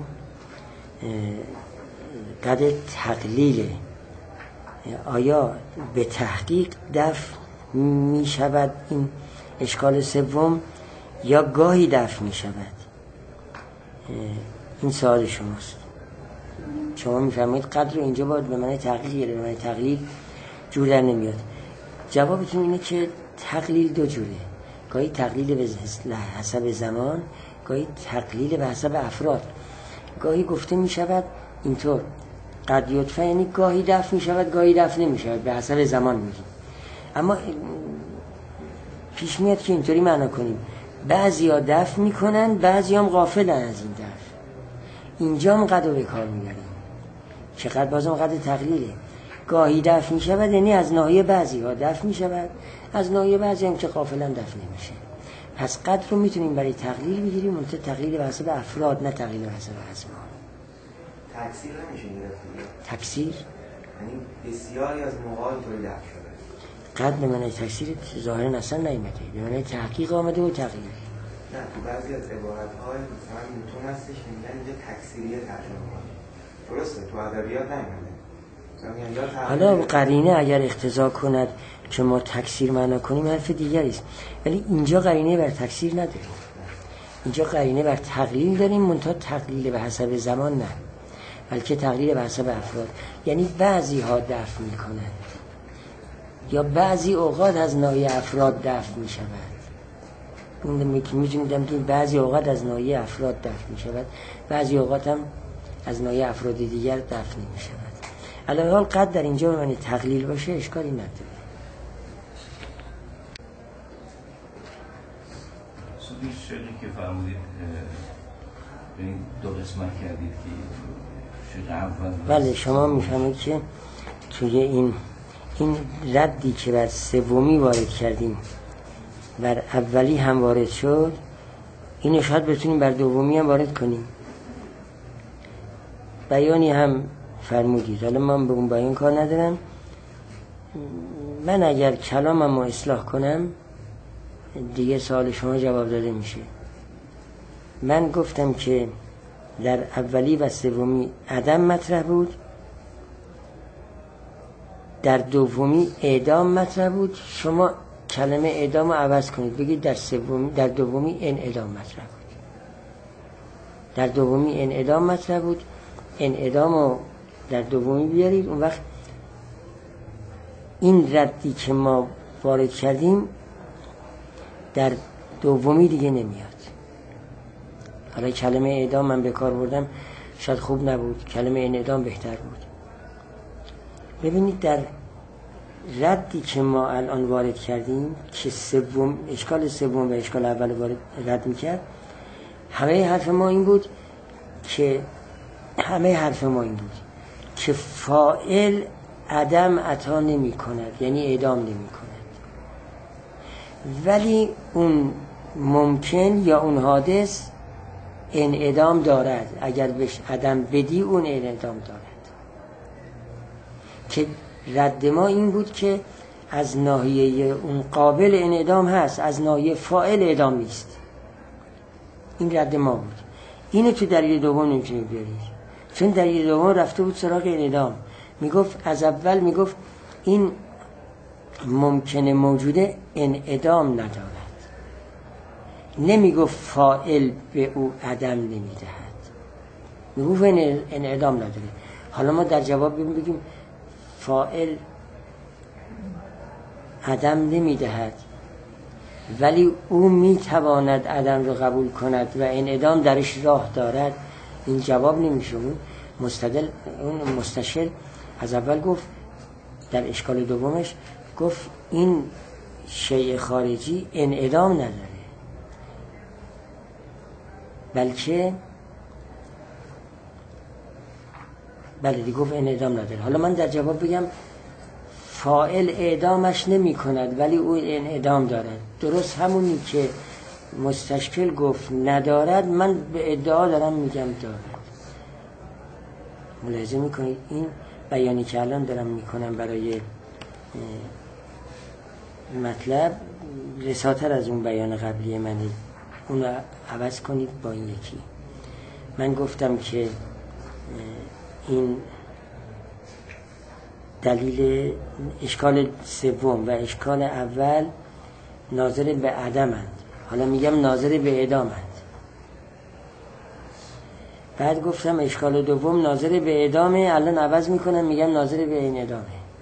قد تقلیله. آیا به تحقیق دفع می شود این اشکال سوم یا گاهی دفع می شود؟ این سوال شماست. شما می فهمید قدر رو اینجا باید به معنی تقلیل گیره، به معنی تقلیل جور در نمیاد. جوابتون اینه که تقلیل دو جوره، گاهی تقلیل به حسب زمان، گاهی تقلیل به حسب افراد. گاهی گفته می شود اینطور قد یدفع، یعنی گاهی دفع می شود گاهی دفع نمی شود، به حسب زمان میگیم. اما پیش میاد که اینطوری معنا کنیم بعضی ها دفع میکنن، بعضی هم غافلن از این دفع. اینجا هم قد رو به کار میبریم که قد بازم قد تقلیله. گاهی دفع میشود یعنی از ناحیه بعضی ها دفع میشود، از ناحیه بعضی هم که غافلن دفع نمیشه. پس قد رو میتونیم برای تقلیل بگیریم، منتها تقلیل به حسب افراد، نه تقلیل به حسب ازمان. تکثیر نمیشه گرفت دیگه. تکثیر یعنی بسیاری از موقع اینطوری درک شده. قد به معنی تکثیر ظاهرا اصلا نیامده، به معنی تحقیق آمده و تغییر. نه تو بعضی از عبارت‌های مثلا متون هستش که میگن اینجا تکثیریه ترجمه کنه. درسته تو ادبیات نمیاد. حالا قرینه اگر اقتضا کند که ما تکثیر معنا کنیم حرف دیگری است، ولی اینجا قرینه بر تکثیر نداریم. اینجا قرینه بر تقلیل داریم، منتها تقلیل به حسب زمان نه، بلکه تقلیل به حسب افراد. یعنی بعضی ها دفع میکنند یا بعضی اوقات از ناحیه افراد دفع میشود. اون میتونیم که بعضی اوقات از ناحیه افراد دفع میشود، بعضی اوقات هم از ناحیه افراد دیگر دفع نمیشود. علاوه حال قد در اینجا به معنی تقلیل باشه اشکالی نداره. این شعری که فرمودید این دو قسمت کردید که شعر اول بله شما میفهمید که توی این ردی که بر سومی وارد کردیم بر اولی هم وارد شد، اینو شاید بتونیم بر دومی هم وارد کنیم. بیانی هم فرمودید، حالا من به اون بیان کار ندارم. من اگر کلامم رو اصلاح کنم دیگه سوال شما جواب داده میشه. من گفتم که در اولی و سومی عدم مطرح بود، در دومی اعدام مطرح بود. شما کلمه اعدام رو عوض کنید، بگید در دومی انعدام مطرح بود. در دومی انعدام مطرح بود، انعدام رو در دومی بیارید. اون وقت این ردی که ما وارد کردیم در دومی دیگه نمیاد. حالا کلمه اعدام من به کار بردم شاید خوب نبود، کلمه انعدام بهتر بود. ببینید در ردی که ما الان وارد کردیم که اشکال سوم و اشکال اول وارد رد میکرد، همه حرف ما این بود که فاعل عدم عطا نمی کند، یعنی اعدام نمی کند، ولی اون ممکن یا اون حادث انعدام دارد. اگر بهش عدم بدی اون انعدام دارد. که رد ما این بود که از ناحیه اون قابل انعدام هست، از ناحیه فاعل اعدام نیست. این رد ما بود. اینو تو دلیل دوم نمیتونی بیارید، چون دلیل دوم رفته بود سراغ انعدام. میگفت از اول میگفت این ممکنه موجوده انعدام ندارد، نمیگفت فاعل به او عدم نمیدهد، میگفت انعدام نداره. حالا ما در جواب بگیم فاعل عدم نمیدهد ولی او میتواند عدم رو قبول کند و انعدام درش راه دارد، این جواب نمیشه. اون مستشل از اول گفت در اشکال دومش گفت این شیء خارجی انعدام نداره، بلکه بله دیگه گفت انعدام نداره. حالا من در جواب بگم فاعل اعدامش نمی کند ولی او انعدام دارد. درست همونی که مستشکل گفت ندارد، من به ادعا دارم میگم دارد. ملاحظه میکنید این بیانی که الان دارم میکنم برای مطلب رساتر از اون بیان قبلی منه. اون رو عوض کنید با این یکی. من گفتم که این دلیل اشکال سوم و اشکال اول ناظر به عدمند، حالا میگم ناظر به اعدامند. بعد گفتم اشکال دوم ناظر به اعدامه، الان عوض میکنم میگم ناظر به انعدامه.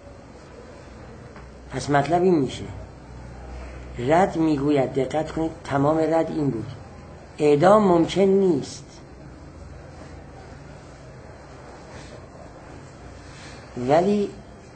پس مطلب این میشه رد میگوید، دقت کنید تمام رد این بود، اعدام ممکن نیست ولی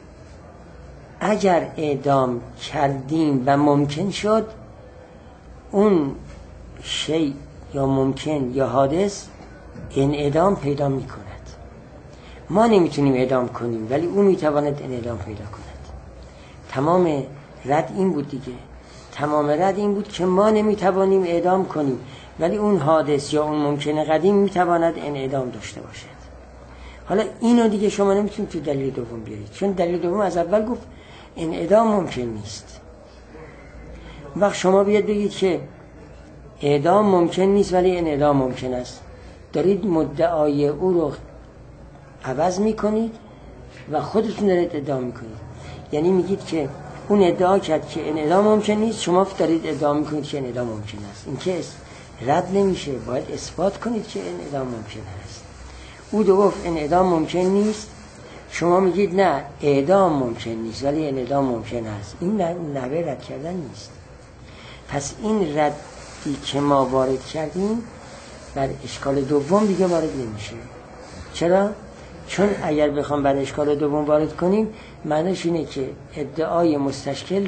اگر اعدام کردیم و ممکن شد، اون شیء یا ممکن یا حادث انعدام پیدا می کند. ما نمیتونیم اعدام کنیم ولی او میتواند انعدام پیدا کند. تمام رد این بود دیگه. تمام رد این بود که ما نمیتوانیم اعدام کنیم ولی اون حادث یا اون ممکن قدیم میتواند انعدام داشته باشد. حالا اینو دیگه شما نمیتونید تو دلیل دوم بیارید، چون دلیل دوم از اول گفت انعدام ممکن نیست. وقت شما بیاد بگید که اعدام ممکن نیست ولی انعدام ممکن است، دارید مدعای او رو عوض میکنید و خودتون دارید ادعا میکنید. یعنی میگید که اون ادعا کرد که انعدام ممکن نیست، شما دارید ادعا میکنید که انعدام ممکن است. این که رد نمیشه، باید اثبات کنید که انعدام ممکن است. او دو گفت انعدام ممکن نیست، شما میگید نه اعدام ممکن نیست ولی انعدام ممکن است. این نحوه رد کردن نیست. پس این ردی که ما وارد کردیم بر اشکال دوم دیگه وارد نمیشه. چرا؟ چون اگر بخوام بر اشکال دوم وارد کنیم معنیش اینه که ادعای مستشکل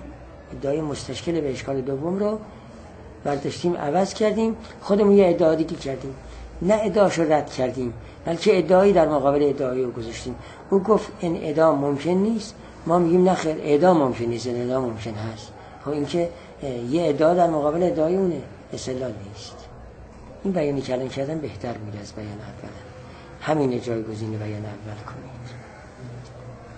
به اشکال دوم رو برداشتیم عوض کردیم، خودمون یه ادعا دیگه کردیم، نه ادعاشو رد کردیم بلکه ادعایی در مقابل ادعایی رو گذاشتیم. او گفت انعدام ممکن نیست، ما میگیم نه خیر اعدام ممکن نیست، انعدام ممکن هست. خب این که یه ادعا در مقابل ادعای اونه، استدلال نیست. این بیانی که الان کردن بهتر بود از بیان اول. همین جایگزین بیان اول کنید.